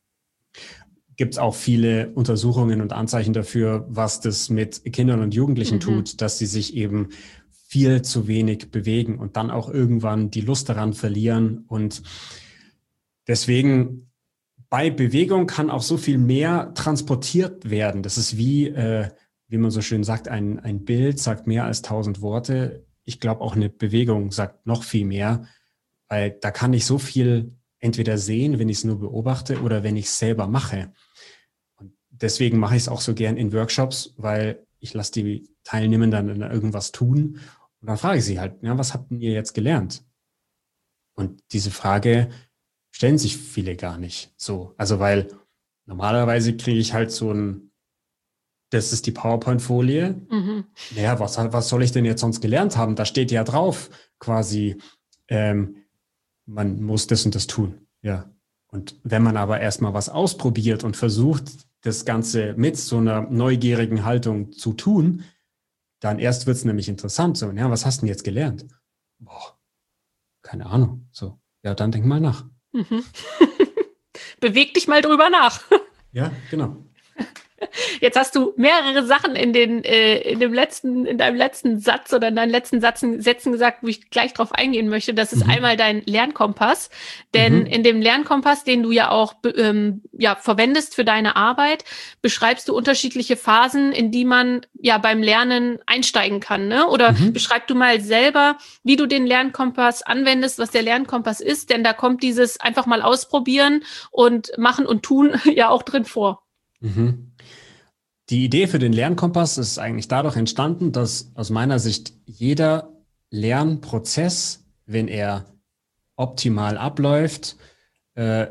[SPEAKER 2] gibt es auch viele Untersuchungen und Anzeichen dafür, was das mit Kindern und Jugendlichen mhm. tut, dass sie sich eben viel zu wenig bewegen und dann auch irgendwann die Lust daran verlieren. Und deswegen bei Bewegung kann auch so viel mehr transportiert werden. Das ist wie, äh, wie man so schön sagt, ein, ein Bild sagt mehr als tausend Worte. Ich glaube, auch eine Bewegung sagt noch viel mehr, weil da kann ich so viel entweder sehen, wenn ich es nur beobachte oder wenn ich es selber mache. Und deswegen mache ich es auch so gern in Workshops, weil ich lasse die Teilnehmenden dann irgendwas tun und dann frage ich sie halt, ja, was habt ihr jetzt gelernt? Und diese Frage stellen sich viele gar nicht so. Also weil normalerweise kriege ich halt so ein, das ist die PowerPoint-Folie. Mhm. Naja, was, was soll ich denn jetzt sonst gelernt haben? Da steht ja drauf quasi, ähm, man muss das und das tun. Ja. Und wenn man aber erstmal was ausprobiert und versucht, das Ganze mit so einer neugierigen Haltung zu tun, dann erst wird es nämlich interessant. So, ja, was hast du denn jetzt gelernt? Boah, keine Ahnung. So, ja, dann denk mal nach.
[SPEAKER 1] Mhm. Beweg dich mal drüber nach.
[SPEAKER 2] Ja, genau.
[SPEAKER 1] Jetzt hast du mehrere Sachen in den äh, in dem letzten in deinem letzten Satz oder in deinen letzten Sätzen, Sätzen gesagt, wo ich gleich drauf eingehen möchte. Das ist mhm. einmal dein Lernkompass, denn mhm. in dem Lernkompass, den du ja auch ähm, ja verwendest für deine Arbeit, beschreibst du unterschiedliche Phasen, in die man ja beim Lernen einsteigen kann, ne? Oder mhm. beschreib du mal selber, wie du den Lernkompass anwendest, was der Lernkompass ist, denn da kommt dieses einfach mal ausprobieren und machen und tun ja auch drin vor.
[SPEAKER 2] Mhm. Die Idee für den Lernkompass ist eigentlich dadurch entstanden, dass aus meiner Sicht jeder Lernprozess, wenn er optimal abläuft, äh,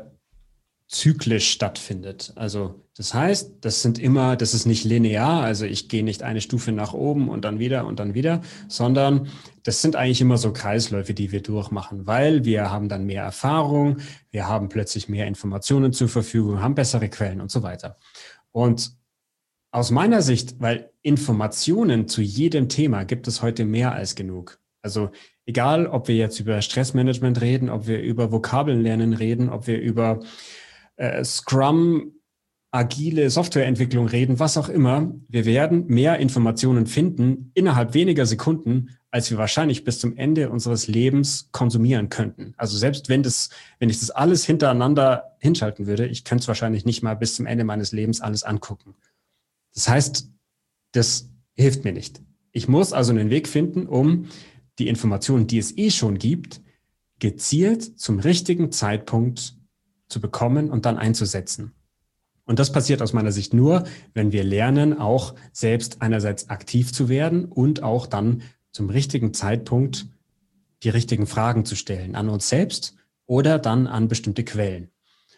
[SPEAKER 2] zyklisch stattfindet. Also das heißt, das sind immer, das ist nicht linear, also ich gehe nicht eine Stufe nach oben und dann wieder und dann wieder, sondern das sind eigentlich immer so Kreisläufe, die wir durchmachen, weil wir haben dann mehr Erfahrung, wir haben plötzlich mehr Informationen zur Verfügung, haben bessere Quellen und so weiter. Und aus meiner Sicht, weil Informationen zu jedem Thema gibt es heute mehr als genug. Also egal, ob wir jetzt über Stressmanagement reden, ob wir über Vokabeln lernen reden, ob wir über äh, Scrum, agile Softwareentwicklung reden, was auch immer, wir werden mehr Informationen finden innerhalb weniger Sekunden, als wir wahrscheinlich bis zum Ende unseres Lebens konsumieren könnten. Also selbst wenn das, wenn ich das alles hintereinander hinschalten würde, ich könnte es wahrscheinlich nicht mal bis zum Ende meines Lebens alles angucken. Das heißt, das hilft mir nicht. Ich muss also einen Weg finden, um die Informationen, die es eh schon gibt, gezielt zum richtigen Zeitpunkt zu bekommen und dann einzusetzen. Und das passiert aus meiner Sicht nur, wenn wir lernen, auch selbst einerseits aktiv zu werden und auch dann zum richtigen Zeitpunkt die richtigen Fragen zu stellen an uns selbst oder dann an bestimmte Quellen.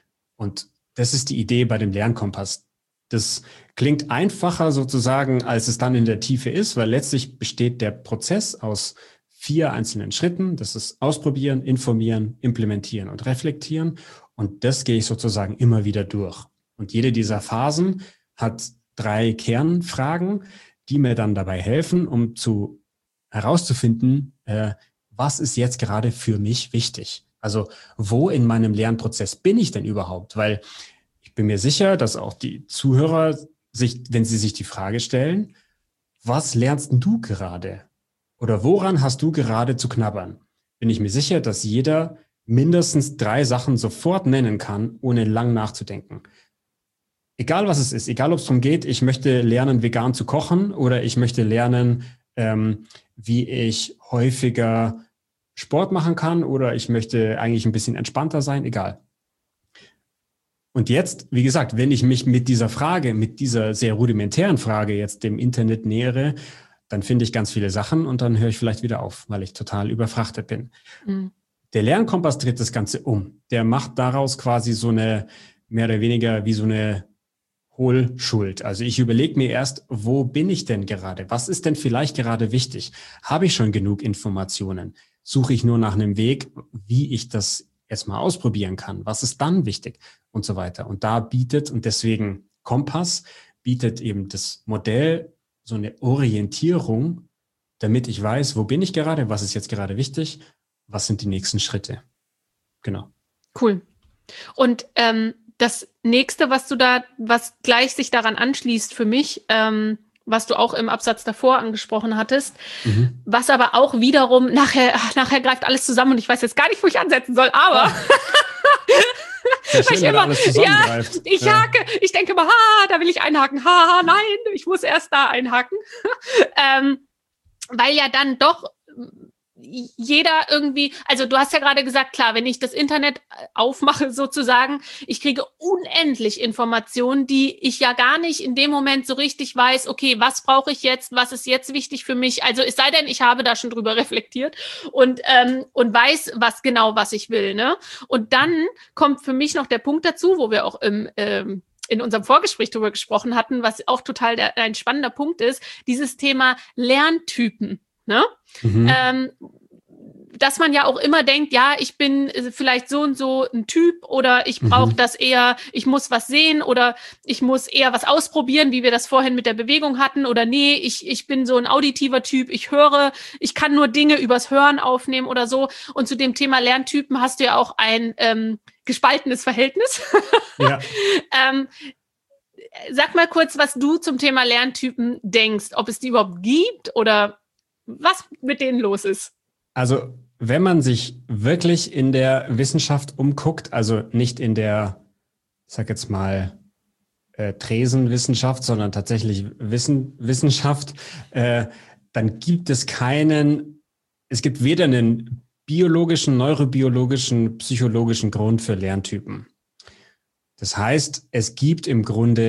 [SPEAKER 2] Und das ist die Idee bei dem Lernkompass. Das klingt einfacher sozusagen, als es dann in der Tiefe ist, weil letztlich besteht der Prozess aus vier einzelnen Schritten. Das ist Ausprobieren, Informieren, Implementieren und Reflektieren. Und das gehe ich sozusagen immer wieder durch. Und jede dieser Phasen hat drei Kernfragen, die mir dann dabei helfen, um zu herauszufinden, äh, was ist jetzt gerade für mich wichtig? Also wo in meinem Lernprozess bin ich denn überhaupt? Weil ich bin mir sicher, dass auch die Zuhörer sich, wenn sie sich die Frage stellen, was lernst du gerade? Oder woran hast du gerade zu knabbern? Bin ich mir sicher, dass jeder mindestens drei Sachen sofort nennen kann, ohne lang nachzudenken. Egal was es ist, egal ob es darum geht, ich möchte lernen, vegan zu kochen oder ich möchte lernen, ähm, wie ich häufiger Sport machen kann oder ich möchte eigentlich ein bisschen entspannter sein, egal. Und jetzt, wie gesagt, wenn ich mich mit dieser Frage, mit dieser sehr rudimentären Frage jetzt dem Internet nähere, dann finde ich ganz viele Sachen und dann höre ich vielleicht wieder auf, weil ich total überfrachtet bin. Mhm. Der Lernkompass dreht das Ganze um. Der macht daraus quasi so eine, mehr oder weniger wie so eine Hohlschuld. Also ich überlege mir erst, wo bin ich denn gerade? Was ist denn vielleicht gerade wichtig? Habe ich schon genug Informationen? Suche ich nur nach einem Weg, wie ich das erstmal ausprobieren kann? Was ist dann wichtig? Und so weiter. Und da bietet, und deswegen Kompass, bietet eben das Modell so eine Orientierung, damit ich weiß, wo bin ich gerade? Was ist jetzt gerade wichtig? Was sind die nächsten Schritte? Genau.
[SPEAKER 1] Cool. Und ähm, das nächste, was du da, was gleich sich daran anschließt für mich, ähm, was du auch im Absatz davor angesprochen hattest, mhm. was aber auch wiederum nachher, ach, nachher greift alles zusammen und ich weiß jetzt gar nicht, wo ich ansetzen soll, aber
[SPEAKER 2] Sehr schön,
[SPEAKER 1] ich immer,
[SPEAKER 2] alles
[SPEAKER 1] ja, ich
[SPEAKER 2] ja.
[SPEAKER 1] hake, ich denke immer, ha, da will ich einhaken, ha, nein, ich muss erst da einhaken, ähm, weil ja dann doch jeder irgendwie, also du hast ja gerade gesagt, klar, wenn ich das Internet aufmache sozusagen, ich kriege unendlich Informationen, die ich ja gar nicht in dem Moment so richtig weiß, okay, was brauche ich jetzt, was ist jetzt wichtig für mich, also es sei denn, ich habe da schon drüber reflektiert und ähm, und weiß, was genau, was ich will, ne? Und dann kommt für mich noch der Punkt dazu, wo wir auch im ähm, in unserem Vorgespräch drüber gesprochen hatten, was auch total der, ein spannender Punkt ist, dieses Thema Lerntypen. Ne? Mhm. Ähm, dass man ja auch immer denkt, ja, ich bin vielleicht so und so ein Typ oder ich brauche mhm. das eher, ich muss was sehen oder ich muss eher was ausprobieren, wie wir das vorhin mit der Bewegung hatten oder nee, ich, ich bin so ein auditiver Typ, ich höre, ich kann nur Dinge übers Hören aufnehmen oder so. Und zu dem Thema Lerntypen hast du ja auch ein ähm, gespaltenes Verhältnis. Ja. ähm, sag mal kurz, was du zum Thema Lerntypen denkst, ob es die überhaupt gibt oder was mit denen los ist.
[SPEAKER 2] Also wenn man sich wirklich in der Wissenschaft umguckt, also nicht in der, ich sag jetzt mal, äh, Tresenwissenschaft, sondern tatsächlich Wissen, Wissenschaft, äh, dann gibt es keinen, es gibt weder einen biologischen, neurobiologischen, psychologischen Grund für Lerntypen. Das heißt, es gibt im Grunde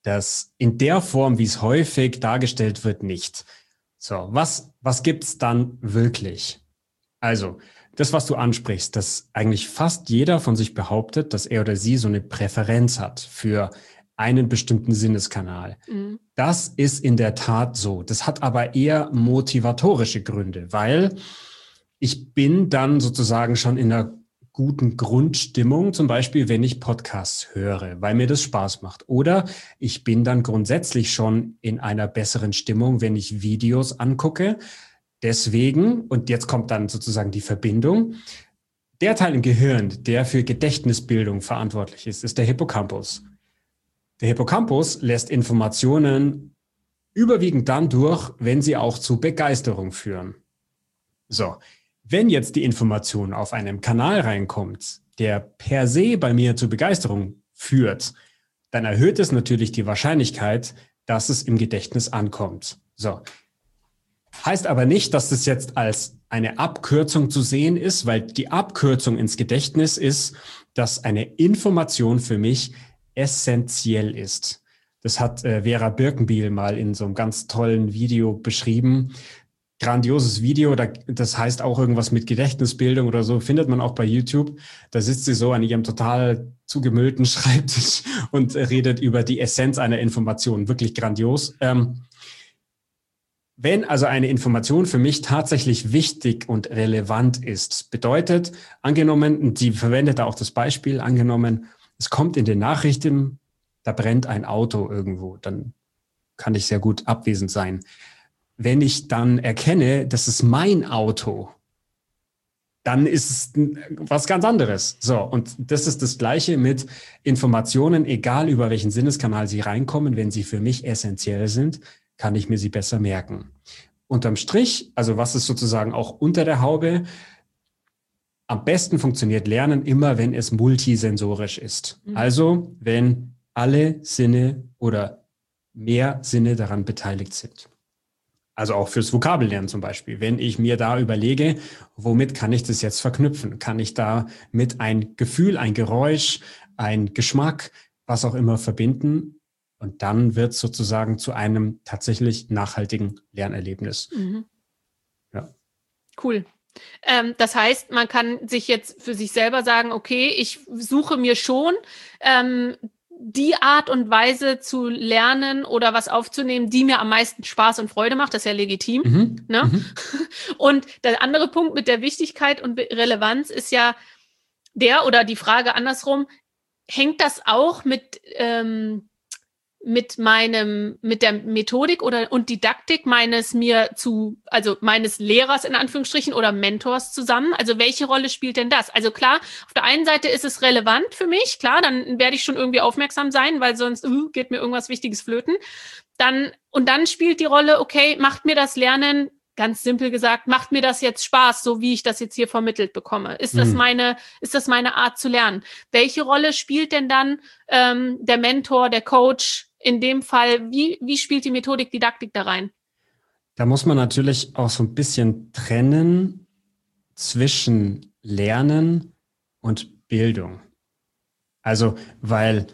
[SPEAKER 2] das in der Form, wie es häufig dargestellt wird, nicht. So, was, was gibt's dann wirklich? Also, das, was du ansprichst, dass eigentlich fast jeder von sich behauptet, dass er oder sie so eine Präferenz hat für einen bestimmten Sinneskanal. Mhm. Das ist in der Tat so. Das hat aber eher motivatorische Gründe, weil ich bin dann sozusagen schon in einer guten Grundstimmung, zum Beispiel, wenn ich Podcasts höre, weil mir das Spaß macht. Oder ich bin dann grundsätzlich schon in einer besseren Stimmung, wenn ich Videos angucke. Deswegen, und jetzt kommt dann sozusagen die Verbindung, der Teil im Gehirn, der für Gedächtnisbildung verantwortlich ist, ist der Hippocampus. Der Hippocampus lässt Informationen überwiegend dann durch, wenn sie auch zu Begeisterung führen. So, wenn jetzt die Information auf einem Kanal reinkommt, der per se bei mir zu Begeisterung führt, dann erhöht es natürlich die Wahrscheinlichkeit, dass es im Gedächtnis ankommt. So. Heißt aber nicht, dass das jetzt als eine Abkürzung zu sehen ist, weil die Abkürzung ins Gedächtnis ist, dass eine Information für mich essentiell ist. Das hat äh, Vera Birkenbiel mal in so einem ganz tollen Video beschrieben. Grandioses Video, da, das heißt auch irgendwas mit Gedächtnisbildung oder so, findet man auch bei YouTube. Da sitzt sie so an ihrem total zugemüllten Schreibtisch und redet über die Essenz einer Information. Wirklich grandios. Ähm, Wenn also eine Information für mich tatsächlich wichtig und relevant ist, bedeutet, angenommen, und sie verwendet da auch das Beispiel, angenommen, es kommt in den Nachrichten, da brennt ein Auto irgendwo, dann kann ich sehr gut abwesend sein. Wenn ich dann erkenne, das ist mein Auto, dann ist es was ganz anderes. So, und das ist das Gleiche mit Informationen, egal über welchen Sinneskanal sie reinkommen, wenn sie für mich essentiell sind, kann ich mir sie besser merken. Unterm Strich, also was ist sozusagen auch unter der Haube, am besten funktioniert Lernen immer, wenn es multisensorisch ist. Mhm. Also, wenn alle Sinne oder mehr Sinne daran beteiligt sind. Also auch fürs Vokabellernen zum Beispiel. Wenn ich mir da überlege, womit kann ich das jetzt verknüpfen? Kann ich da mit ein Gefühl, ein Geräusch, ein Geschmack, was auch immer verbinden? Und dann wird es sozusagen zu einem tatsächlich nachhaltigen Lernerlebnis.
[SPEAKER 1] Mhm. Ja. Cool. Ähm, das heißt, man kann sich jetzt für sich selber sagen, okay, ich suche mir schon ähm, die Art und Weise zu lernen oder was aufzunehmen, die mir am meisten Spaß und Freude macht. Das ist ja legitim. Mhm. Ne? Mhm. Und der andere Punkt mit der Wichtigkeit und Relevanz ist ja der oder die Frage andersrum, hängt das auch mit ähm, mit meinem, mit der Methodik oder und Didaktik meines mir zu, also meines Lehrers in Anführungsstrichen oder Mentors zusammen? Also welche Rolle spielt denn das? Also klar, auf der einen Seite ist es relevant für mich, klar, dann werde ich schon irgendwie aufmerksam sein, weil sonst uh, geht mir irgendwas Wichtiges flöten. Dann, und dann spielt die Rolle, okay, macht mir das Lernen, ganz simpel gesagt, macht mir das jetzt Spaß, so wie ich das jetzt hier vermittelt bekomme? Ist das meine, ist das meine Art zu lernen? Welche Rolle spielt denn dann ähm, der Mentor, der Coach in dem Fall? Wie, wie spielt die Methodik, Didaktik da rein?
[SPEAKER 2] Da muss man natürlich auch so ein bisschen trennen zwischen Lernen und Bildung. Also, weil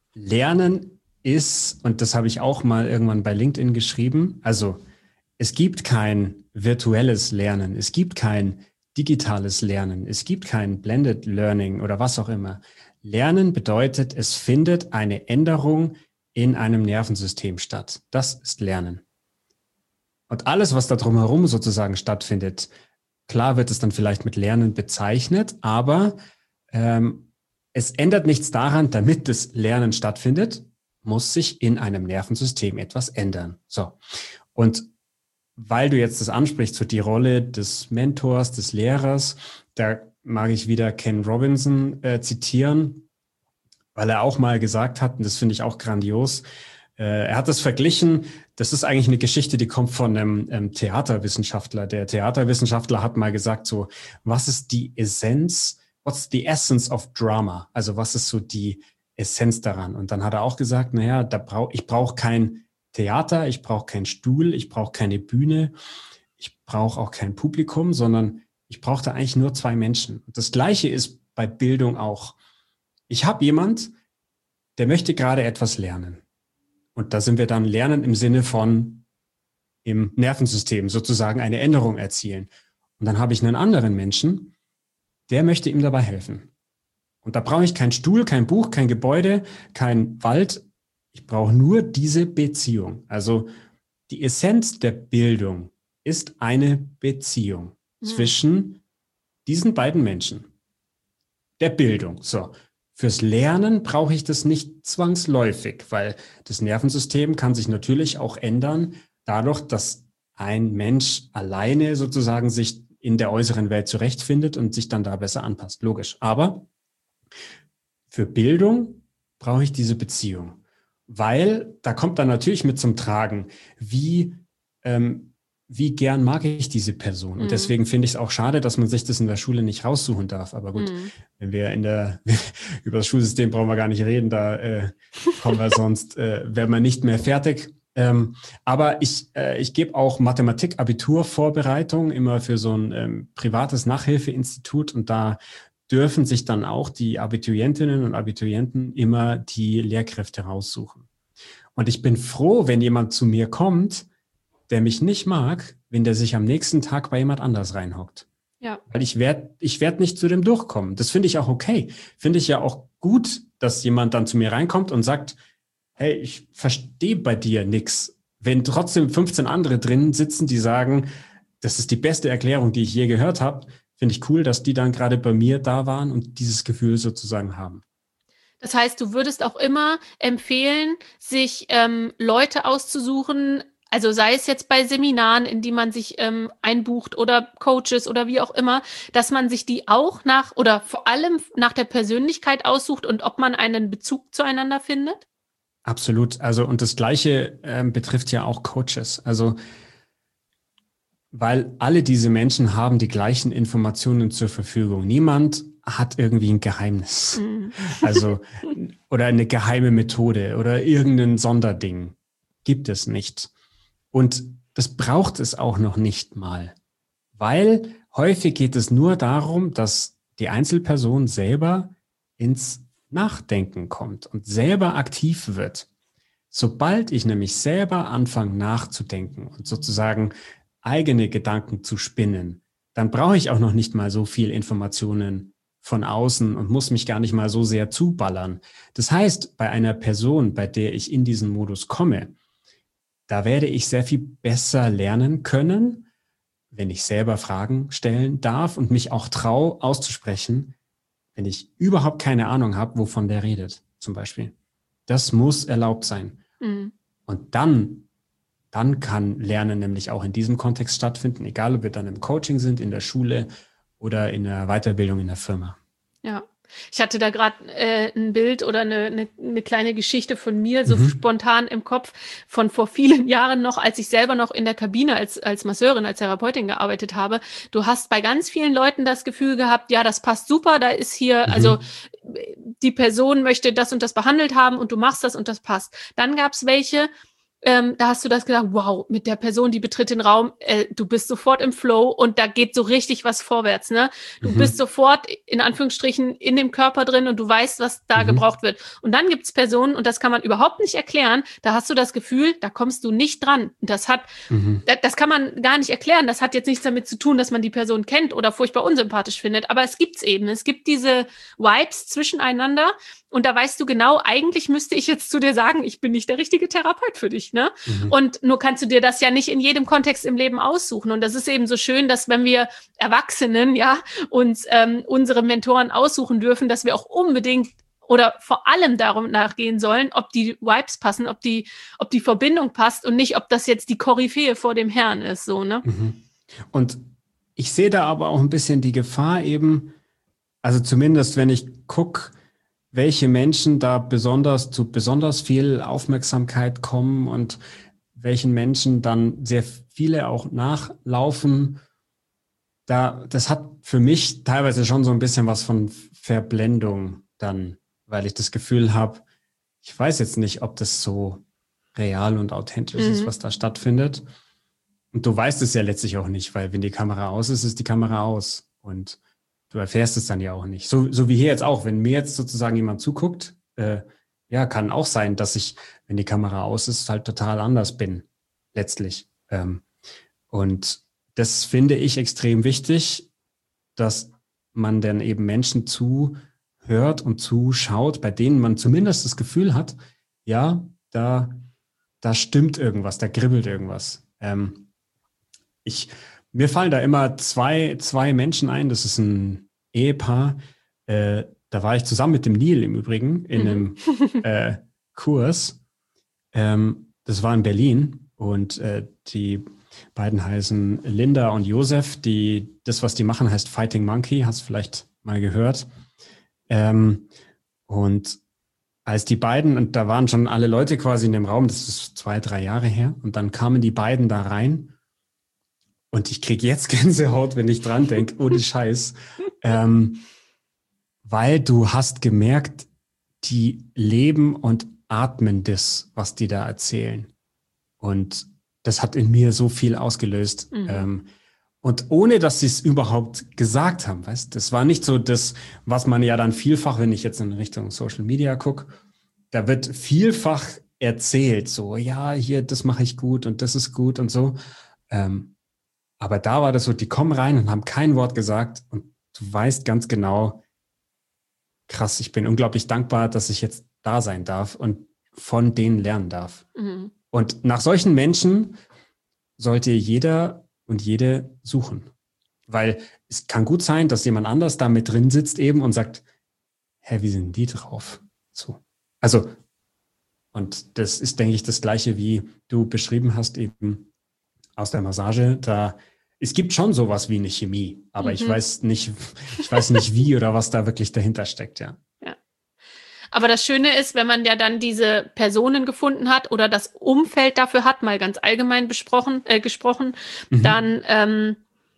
[SPEAKER 2] Lernen ist, und das habe ich auch mal irgendwann bei LinkedIn geschrieben, also es gibt kein virtuelles Lernen, es gibt kein digitales Lernen, es gibt kein Blended Learning oder was auch immer. Lernen bedeutet, es findet eine Änderung in einem Nervensystem statt. Das ist Lernen. Und alles, was da drumherum sozusagen stattfindet, klar wird es dann vielleicht mit Lernen bezeichnet, aber ähm, es ändert nichts daran, damit das Lernen stattfindet, muss sich in einem Nervensystem etwas ändern. So. Und weil du jetzt das ansprichst, so die Rolle des Mentors, des Lehrers, da mag ich wieder Ken Robinson äh, zitieren, weil er auch mal gesagt hat, und das finde ich auch grandios, äh, er hat das verglichen, das ist eigentlich eine Geschichte, die kommt von einem ähm, Theaterwissenschaftler. Der Theaterwissenschaftler hat mal gesagt, so, was ist die Essenz, what's the essence of drama? Also was ist so die Essenz daran? Und dann hat er auch gesagt, naja, da brauch, ich brauche kein Theater, ich brauche keinen Stuhl, ich brauche keine Bühne, ich brauche auch kein Publikum, sondern ich brauche da eigentlich nur zwei Menschen. Und das Gleiche ist bei Bildung auch. Ich habe jemand, der möchte gerade etwas lernen. Und da sind wir dann Lernen im Sinne von im Nervensystem sozusagen eine Änderung erzielen. Und dann habe ich einen anderen Menschen, der möchte ihm dabei helfen. Und da brauche ich keinen Stuhl, kein Buch, kein Gebäude, kein Wald. Ich brauche nur diese Beziehung. Also die Essenz der Bildung ist eine Beziehung mhm. zwischen diesen beiden Menschen. Der Bildung. So. Fürs Lernen brauche ich das nicht zwangsläufig, weil das Nervensystem kann sich natürlich auch ändern, dadurch, dass ein Mensch alleine sozusagen sich in der äußeren Welt zurechtfindet und sich dann da besser anpasst. Logisch. Aber für Bildung brauche ich diese Beziehung, weil da kommt dann natürlich mit zum Tragen, wie, ähm, wie gern mag ich diese Person. Und mhm. deswegen finde ich es auch schade, dass man sich das in der Schule nicht raussuchen darf. Aber gut, mhm. wenn wir in der über das Schulsystem brauchen wir gar nicht reden, da äh, kommen wir sonst, äh, werden wir nicht mehr fertig. Ähm, aber ich, äh, ich gebe auch Mathematik-Abitur-Vorbereitung immer für so ein ähm, privates Nachhilfeinstitut und da dürfen sich dann auch die Abiturientinnen und Abiturienten immer die Lehrkräfte raussuchen. Und ich bin froh, wenn jemand zu mir kommt, der mich nicht mag, wenn der sich am nächsten Tag bei jemand anders reinhockt. Ja. Weil ich werde ich werd nicht zu dem durchkommen. Das finde ich auch okay. Finde ich ja auch gut, dass jemand dann zu mir reinkommt und sagt, hey, ich verstehe bei dir nix. Wenn trotzdem fünfzehn andere drin sitzen, die sagen, das ist die beste Erklärung, die ich je gehört habe, finde ich cool, dass die dann gerade bei mir da waren und dieses Gefühl sozusagen haben.
[SPEAKER 1] Das heißt, du würdest auch immer empfehlen, sich ähm, Leute auszusuchen, also sei es jetzt bei Seminaren, in die man sich ähm, einbucht oder Coaches oder wie auch immer, dass man sich die auch nach oder vor allem nach der Persönlichkeit aussucht und ob man einen Bezug zueinander findet?
[SPEAKER 2] Absolut. Also und das Gleiche ähm, betrifft ja auch Coaches. Also weil alle diese Menschen haben die gleichen Informationen zur Verfügung. Niemand hat irgendwie ein Geheimnis. Mhm. Also oder eine geheime Methode oder irgendein Sonderding. Gibt es nicht. Und das braucht es auch noch nicht mal. Weil häufig geht es nur darum, dass die Einzelperson selber ins Nachdenken kommt und selber aktiv wird. Sobald ich nämlich selber anfange nachzudenken und sozusagen eigene Gedanken zu spinnen, dann brauche ich auch noch nicht mal so viel Informationen von außen und muss mich gar nicht mal so sehr zuballern. Das heißt, bei einer Person, bei der ich in diesen Modus komme, da werde ich sehr viel besser lernen können, wenn ich selber Fragen stellen darf und mich auch traue, auszusprechen, wenn ich überhaupt keine Ahnung habe, wovon der redet, zum Beispiel. Das muss erlaubt sein. Mhm. Und dann, dann kann Lernen nämlich auch in diesem Kontext stattfinden, egal ob wir dann im Coaching sind, in der Schule oder in der Weiterbildung in der Firma.
[SPEAKER 1] Ja. Ich hatte da gerade äh, ein Bild oder eine, eine, eine kleine Geschichte von mir so mhm. spontan im Kopf von vor vielen Jahren noch, als ich selber noch in der Kabine als als Masseurin, als Therapeutin gearbeitet habe. Du hast bei ganz vielen Leuten das Gefühl gehabt, ja, das passt super, da ist hier, mhm. also die Person möchte das und das behandelt haben und du machst das und das passt. Dann gab es welche, Ähm, da hast du das gedacht, wow, mit der Person, die betritt den Raum, äh, du bist sofort im Flow und da geht so richtig was vorwärts, ne? Du mhm. bist sofort in Anführungsstrichen in dem Körper drin und du weißt, was da mhm. gebraucht wird. Und dann gibt's Personen, und das kann man überhaupt nicht erklären, da hast du das Gefühl, da kommst du nicht dran. Das hat, mhm. das, das kann man gar nicht erklären. Das hat jetzt nichts damit zu tun, dass man die Person kennt oder furchtbar unsympathisch findet, aber es gibt's eben. Es gibt diese Vibes zwischeneinander. Und da weißt du genau, eigentlich müsste ich jetzt zu dir sagen, ich bin nicht der richtige Therapeut für dich, ne? Mhm. Und nur kannst du dir das ja nicht in jedem Kontext im Leben aussuchen. Und das ist eben so schön, dass wenn wir Erwachsenen, ja, uns ähm, unsere Mentoren aussuchen dürfen, dass wir auch unbedingt oder vor allem darum nachgehen sollen, ob die Vibes passen, ob die, ob die Verbindung passt und nicht, ob das jetzt die Koryphäe vor dem Herrn ist, so, ne?
[SPEAKER 2] Mhm. Und ich sehe da aber auch ein bisschen die Gefahr eben, also zumindest wenn ich gucke, welche Menschen da besonders zu besonders viel Aufmerksamkeit kommen und welchen Menschen dann sehr viele auch nachlaufen. Da, das hat für mich teilweise schon so ein bisschen was von Verblendung dann, weil ich das Gefühl habe, ich weiß jetzt nicht, ob das so real und authentisch mhm. ist, was da stattfindet. Und du weißt es ja letztlich auch nicht, weil wenn die Kamera aus ist, ist die Kamera aus. Und du erfährst es dann ja auch nicht. So, so wie hier jetzt auch, wenn mir jetzt sozusagen jemand zuguckt, äh, ja, kann auch sein, dass ich, wenn die Kamera aus ist, halt total anders bin, letztlich. Ähm, und das finde ich extrem wichtig, dass man dann eben Menschen zuhört und zuschaut, bei denen man zumindest das Gefühl hat, ja, da, da stimmt irgendwas, da kribbelt irgendwas. Ähm, ich, mir fallen da immer zwei, zwei Menschen ein, das ist ein Ehepaar, äh, da war ich zusammen mit dem Neil im Übrigen in einem äh, Kurs. Ähm, das war in Berlin und äh, die beiden heißen Linda und Josef. Die, das, was die machen, heißt Fighting Monkey. Hast du vielleicht mal gehört. Ähm, und als die beiden, und da waren schon alle Leute quasi in dem Raum, das ist zwei, drei Jahre her, und dann kamen die beiden da rein und ich kriege jetzt Gänsehaut, wenn ich dran denke, ohne Scheiß. Ähm, weil du hast gemerkt, die leben und atmen das, was die da erzählen. Und das hat in mir so viel ausgelöst. Mhm. Ähm, und ohne, dass sie es überhaupt gesagt haben, weißt, das war nicht so das, was man ja dann vielfach, wenn ich jetzt in Richtung Social Media gucke, da wird vielfach erzählt, so, ja, hier, das mache ich gut und das ist gut und so. Ähm, aber da war das so, die kommen rein und haben kein Wort gesagt und du weißt ganz genau, krass, ich bin unglaublich dankbar, dass ich jetzt da sein darf und von denen lernen darf. Mhm. Und nach solchen Menschen sollte jeder und jede suchen. Weil es kann gut sein, dass jemand anders da mit drin sitzt eben und sagt, hä, wie sind die drauf? So. Also, und das ist, denke ich, das Gleiche, wie du beschrieben hast eben aus der Massage. Da, es gibt schon sowas wie eine Chemie, aber mhm. ich weiß nicht, ich weiß nicht wie oder was da wirklich dahinter steckt, ja.
[SPEAKER 1] Ja. Aber das Schöne ist, wenn man ja dann diese Personen gefunden hat oder das Umfeld dafür hat, mal ganz allgemein besprochen, äh, gesprochen, mhm. dann, ähm,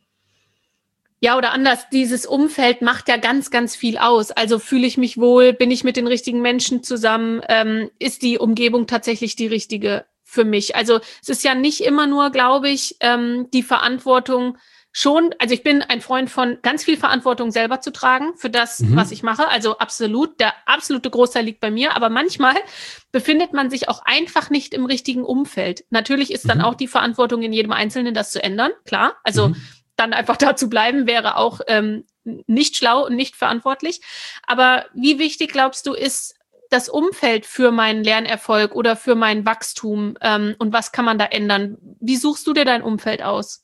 [SPEAKER 1] ja, oder anders, dieses Umfeld macht ja ganz, ganz viel aus. Also fühle ich mich wohl, bin ich mit den richtigen Menschen zusammen, ähm, ist die Umgebung tatsächlich die richtige für mich? Also es ist ja nicht immer nur, glaube ich, ähm, die Verantwortung schon, also ich bin ein Freund von ganz viel Verantwortung selber zu tragen für das, mhm. was ich mache. Also absolut, der absolute Großteil liegt bei mir. Aber manchmal befindet man sich auch einfach nicht im richtigen Umfeld. Natürlich ist dann mhm. auch die Verantwortung in jedem Einzelnen, das zu ändern, klar. Also mhm. dann einfach da zu bleiben, wäre auch ähm, nicht schlau und nicht verantwortlich. Aber wie wichtig, glaubst du, ist das Umfeld für meinen Lernerfolg oder für mein Wachstum? Ähm, und was kann man da ändern? Wie suchst du dir dein Umfeld aus?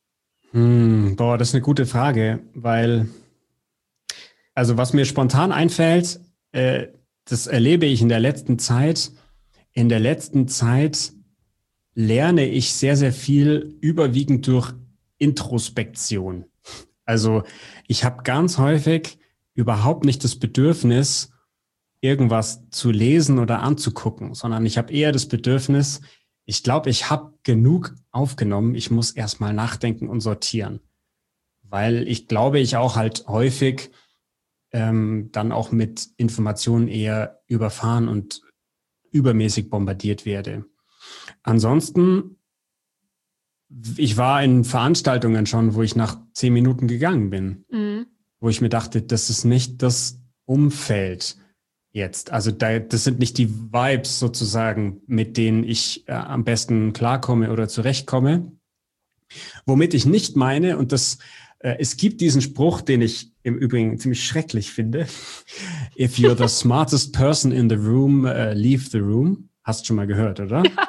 [SPEAKER 2] Hm, boah, das ist eine gute Frage, weil, also was mir spontan einfällt, äh, das erlebe ich in der letzten Zeit. In der letzten Zeit lerne ich sehr, sehr viel überwiegend durch Introspektion. Also ich habe ganz häufig überhaupt nicht das Bedürfnis, irgendwas zu lesen oder anzugucken, sondern ich habe eher das Bedürfnis, ich glaube, ich habe genug aufgenommen, ich muss erstmal nachdenken und sortieren. Weil ich glaube, ich auch halt häufig ähm, dann auch mit Informationen eher überfahren und übermäßig bombardiert werde. Ansonsten, ich war in Veranstaltungen schon, wo ich nach zehn Minuten gegangen bin, mhm. wo ich mir dachte, das ist nicht das Umfeld jetzt. Also da, das sind nicht die Vibes sozusagen, mit denen ich äh, am besten klarkomme oder zurechtkomme. Womit ich nicht meine, und das, äh, es gibt diesen Spruch, den ich im Übrigen ziemlich schrecklich finde. If you're the smartest person in the room, uh, leave the room. Hast du schon mal gehört, oder? Ja.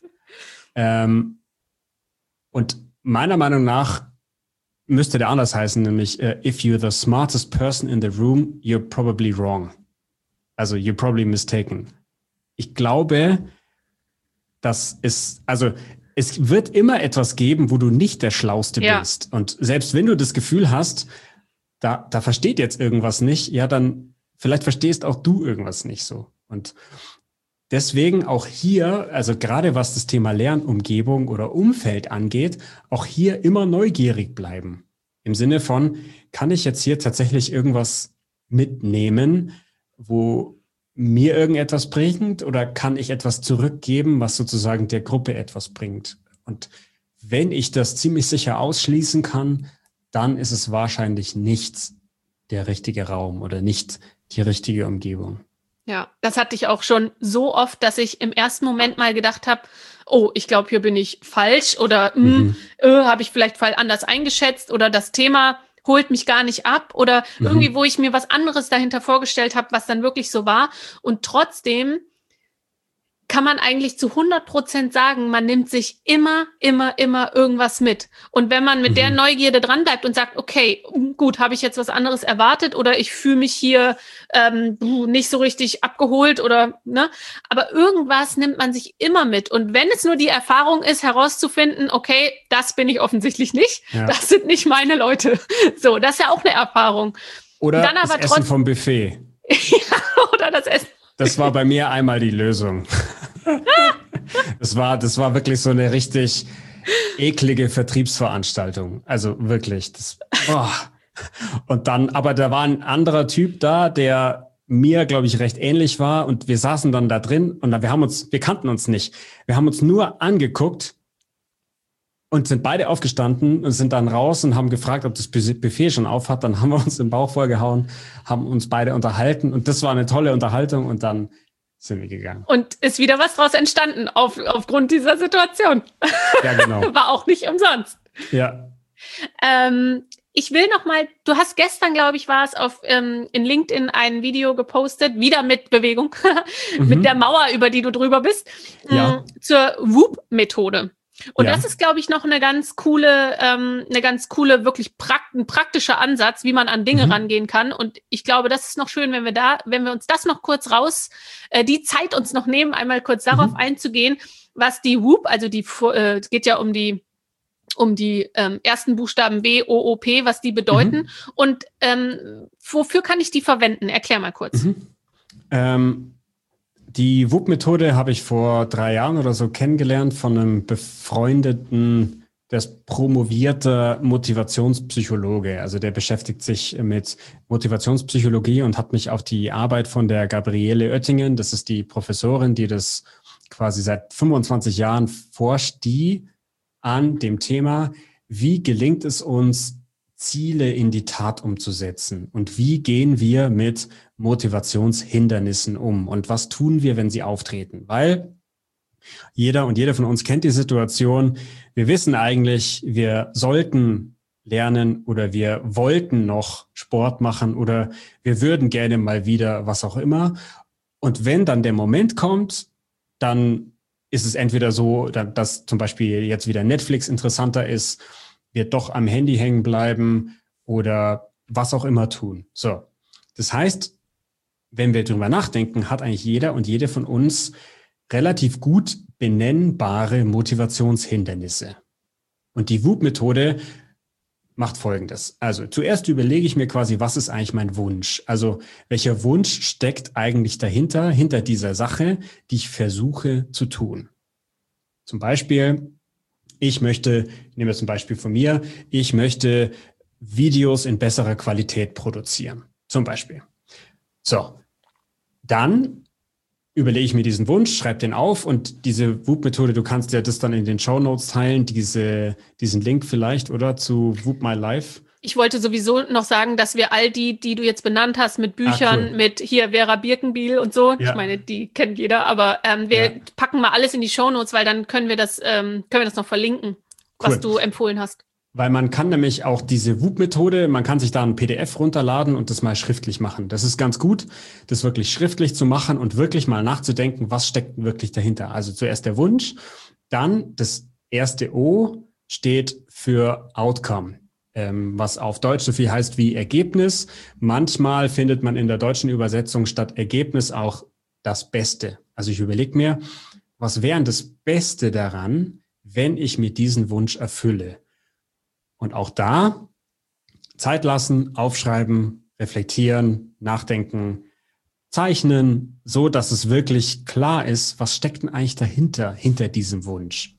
[SPEAKER 2] Ähm, und meiner Meinung nach müsste der anders heißen, nämlich uh, if you're the smartest person in the room, you're probably wrong. Also you're probably mistaken. Ich glaube, dass es, also es wird immer etwas geben, wo du nicht der Schlauste ja. bist. Und selbst wenn du das Gefühl hast, da, da versteht jetzt irgendwas nicht, ja, dann vielleicht verstehst auch du irgendwas nicht so. Und deswegen auch hier, also gerade was das Thema Lernumgebung oder Umfeld angeht, auch hier immer neugierig bleiben. Im Sinne von, kann ich jetzt hier tatsächlich irgendwas mitnehmen, wo mir irgendetwas bringt, oder kann ich etwas zurückgeben, was sozusagen der Gruppe etwas bringt? Und wenn ich das ziemlich sicher ausschließen kann, dann ist es wahrscheinlich nicht der richtige Raum oder nicht die richtige Umgebung.
[SPEAKER 1] Ja, das hatte ich auch schon so oft, dass ich im ersten Moment mal gedacht habe, oh, ich glaube, hier bin ich falsch oder mhm. äh, habe ich vielleicht voll anders eingeschätzt oder das Thema holt mich gar nicht ab oder mhm. irgendwie, wo ich mir was anderes dahinter vorgestellt habe, was dann wirklich so war. Und trotzdem kann man eigentlich zu hundert Prozent sagen, man nimmt sich immer, immer, immer irgendwas mit. Und wenn man mit mhm. der Neugierde dranbleibt und sagt, okay, gut, habe ich jetzt was anderes erwartet oder ich fühle mich hier ähm, nicht so richtig abgeholt oder, ne? Aber irgendwas nimmt man sich immer mit. Und wenn es nur die Erfahrung ist, herauszufinden, okay, das bin ich offensichtlich nicht, ja. das sind nicht meine Leute. So, das ist ja auch eine Erfahrung.
[SPEAKER 2] Oder
[SPEAKER 1] dann
[SPEAKER 2] das
[SPEAKER 1] aber
[SPEAKER 2] Essen vom Buffet.
[SPEAKER 1] Ja, oder das Essen.
[SPEAKER 2] Das war bei mir einmal die Lösung. Das war, das war wirklich so eine richtig eklige Vertriebsveranstaltung. Also wirklich. Das, oh. Und dann, aber da war ein anderer Typ da, der mir, glaube ich, recht ähnlich war. Und wir saßen dann da drin und wir haben uns, wir kannten uns nicht. Wir haben uns nur angeguckt und sind beide aufgestanden und sind dann raus und haben gefragt, ob das Buffet schon auf hat. Dann haben wir uns den Bauch vollgehauen, haben uns beide unterhalten und das war eine tolle Unterhaltung und dann sind wir gegangen.
[SPEAKER 1] Und ist wieder was draus entstanden auf, aufgrund dieser Situation.
[SPEAKER 2] Ja, genau.
[SPEAKER 1] War auch nicht umsonst.
[SPEAKER 2] Ja.
[SPEAKER 1] Ähm, ich will noch mal, du hast gestern, glaube ich, war es auf ähm, in LinkedIn ein Video gepostet, wieder mit Bewegung, mhm. mit der Mauer, über die du drüber bist,
[SPEAKER 2] ja.
[SPEAKER 1] äh, zur Whoop-Methode. Und
[SPEAKER 2] ja.
[SPEAKER 1] das ist, glaube ich, noch eine ganz coole, ähm, eine ganz coole, wirklich prakt ein praktischer Ansatz, wie man an Dinge mhm. rangehen kann. Und ich glaube, das ist noch schön, wenn wir da, wenn wir uns das noch kurz raus, äh, die Zeit uns noch nehmen, einmal kurz darauf mhm. einzugehen, was die Whoop, also die, äh, es geht ja um die, um die ähm, ersten Buchstaben W, O, O, P, was die bedeuten. Mhm. Und ähm, wofür kann ich die verwenden? Erklär mal kurz.
[SPEAKER 2] Mhm. Ähm Die Whoop-Methode habe ich vor drei Jahren oder so kennengelernt von einem befreundeten, der ist promovierter Motivationspsychologe. Also der beschäftigt sich mit Motivationspsychologie und hat mich auf die Arbeit von der Gabriele Oettingen, das ist die Professorin, die das quasi seit fünfundzwanzig Jahren forscht, die an dem Thema, wie gelingt es uns, Ziele in die Tat umzusetzen und wie gehen wir mit Motivationshindernissen um und was tun wir, wenn sie auftreten? Weil jeder und jede von uns kennt die Situation, wir wissen eigentlich, wir sollten lernen oder wir wollten noch Sport machen oder wir würden gerne mal wieder was auch immer. Und wenn dann der Moment kommt, dann ist es entweder so, dass zum Beispiel jetzt wieder Netflix interessanter ist, wir doch am Handy hängen bleiben oder was auch immer tun. So, das heißt, wenn wir drüber nachdenken, hat eigentlich jeder und jede von uns relativ gut benennbare Motivationshindernisse. Und die Whoop-Methode macht Folgendes. Also zuerst überlege ich mir quasi, was ist eigentlich mein Wunsch? Also welcher Wunsch steckt eigentlich dahinter, hinter dieser Sache, die ich versuche zu tun? Zum Beispiel, ich möchte, ich nehme jetzt ein Beispiel von mir, ich möchte Videos in besserer Qualität produzieren, zum Beispiel. So, dann überlege ich mir diesen Wunsch, schreibe den auf und diese Whoop-Methode, du kannst ja das dann in den Shownotes teilen, diese, diesen Link vielleicht, oder, zu Whoop My Life.
[SPEAKER 1] Ich wollte sowieso noch sagen, dass wir all die, die du jetzt benannt hast, mit Büchern, ah, cool. mit hier Vera Birkenbiel und so, ja. Ich meine, die kennt jeder, aber ähm, wir ja. packen mal alles in die Shownotes, weil dann können wir das, ähm, können wir das noch verlinken, cool. was du empfohlen hast.
[SPEAKER 2] Weil man kann nämlich auch diese Whoop-Methode, man kann sich da ein P D F runterladen und das mal schriftlich machen. Das ist ganz gut, das wirklich schriftlich zu machen und wirklich mal nachzudenken, was steckt wirklich dahinter. Also zuerst der Wunsch, dann das erste O steht für Outcome, ähm, was auf Deutsch so viel heißt wie Ergebnis. Manchmal findet man in der deutschen Übersetzung statt Ergebnis auch das Beste. Also ich überlege mir, was wäre das Beste daran, wenn ich mir diesen Wunsch erfülle? Und auch da Zeit lassen, aufschreiben, reflektieren, nachdenken, zeichnen, so dass es wirklich klar ist, was steckt denn eigentlich dahinter, hinter diesem Wunsch.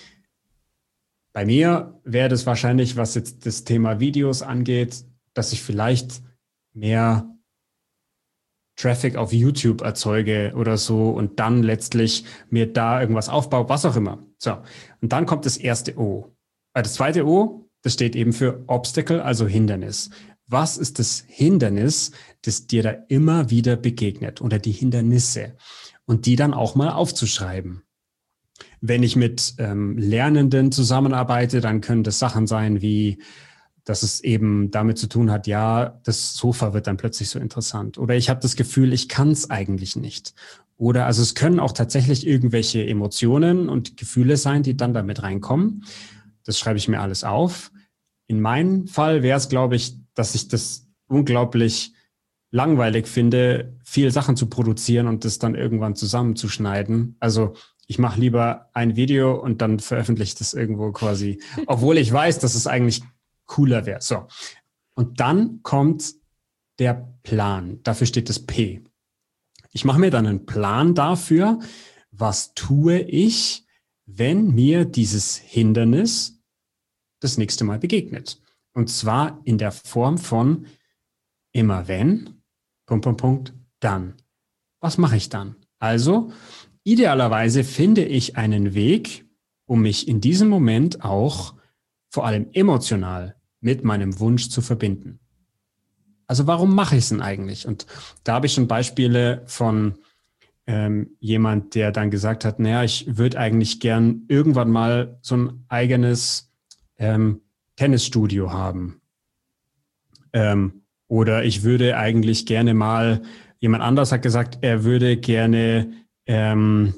[SPEAKER 2] Bei mir wäre das wahrscheinlich, was jetzt das Thema Videos angeht, dass ich vielleicht mehr Traffic auf YouTube erzeuge oder so und dann letztlich mir da irgendwas aufbaue, was auch immer. So, und dann kommt das erste O. Das zweite O, das steht eben für Obstacle, also Hindernis. was ist das Hindernis, das dir da immer wieder begegnet oder die Hindernisse und die dann auch mal aufzuschreiben. Wenn ich mit ähm, Lernenden zusammenarbeite, dann können das Sachen sein wie, dass es eben damit zu tun hat, ja, das Sofa wird dann plötzlich so interessant. Oder ich habe das Gefühl, ich kann es eigentlich nicht. Oder also es können auch tatsächlich irgendwelche Emotionen und Gefühle sein, die dann damit reinkommen. Das schreibe ich mir alles auf. In meinem Fall wäre es, glaube ich, dass ich das unglaublich langweilig finde, viel Sachen zu produzieren und das dann irgendwann zusammenzuschneiden. Also ich mache lieber ein Video und dann veröffentliche ich das irgendwo quasi, obwohl ich weiß, dass es eigentlich cooler wäre. So. Und dann kommt der Plan. Dafür steht das P. Ich mache mir dann einen Plan dafür, was tue ich, wenn mir dieses Hindernis das nächste Mal begegnet. Und zwar in der Form von immer wenn, Punkt, Punkt, Punkt, dann. Was mache ich dann? Also, idealerweise finde ich einen Weg, um mich in diesem Moment auch vor allem emotional mit meinem Wunsch zu verbinden. Also warum mache ich es denn eigentlich? Und da habe ich schon Beispiele von ähm, jemand, der dann gesagt hat, naja, ich würde eigentlich gern irgendwann mal so ein eigenes ähm, Tennisstudio haben. Ähm, oder ich würde eigentlich gerne mal, jemand anders hat gesagt, er würde gerne, ähm,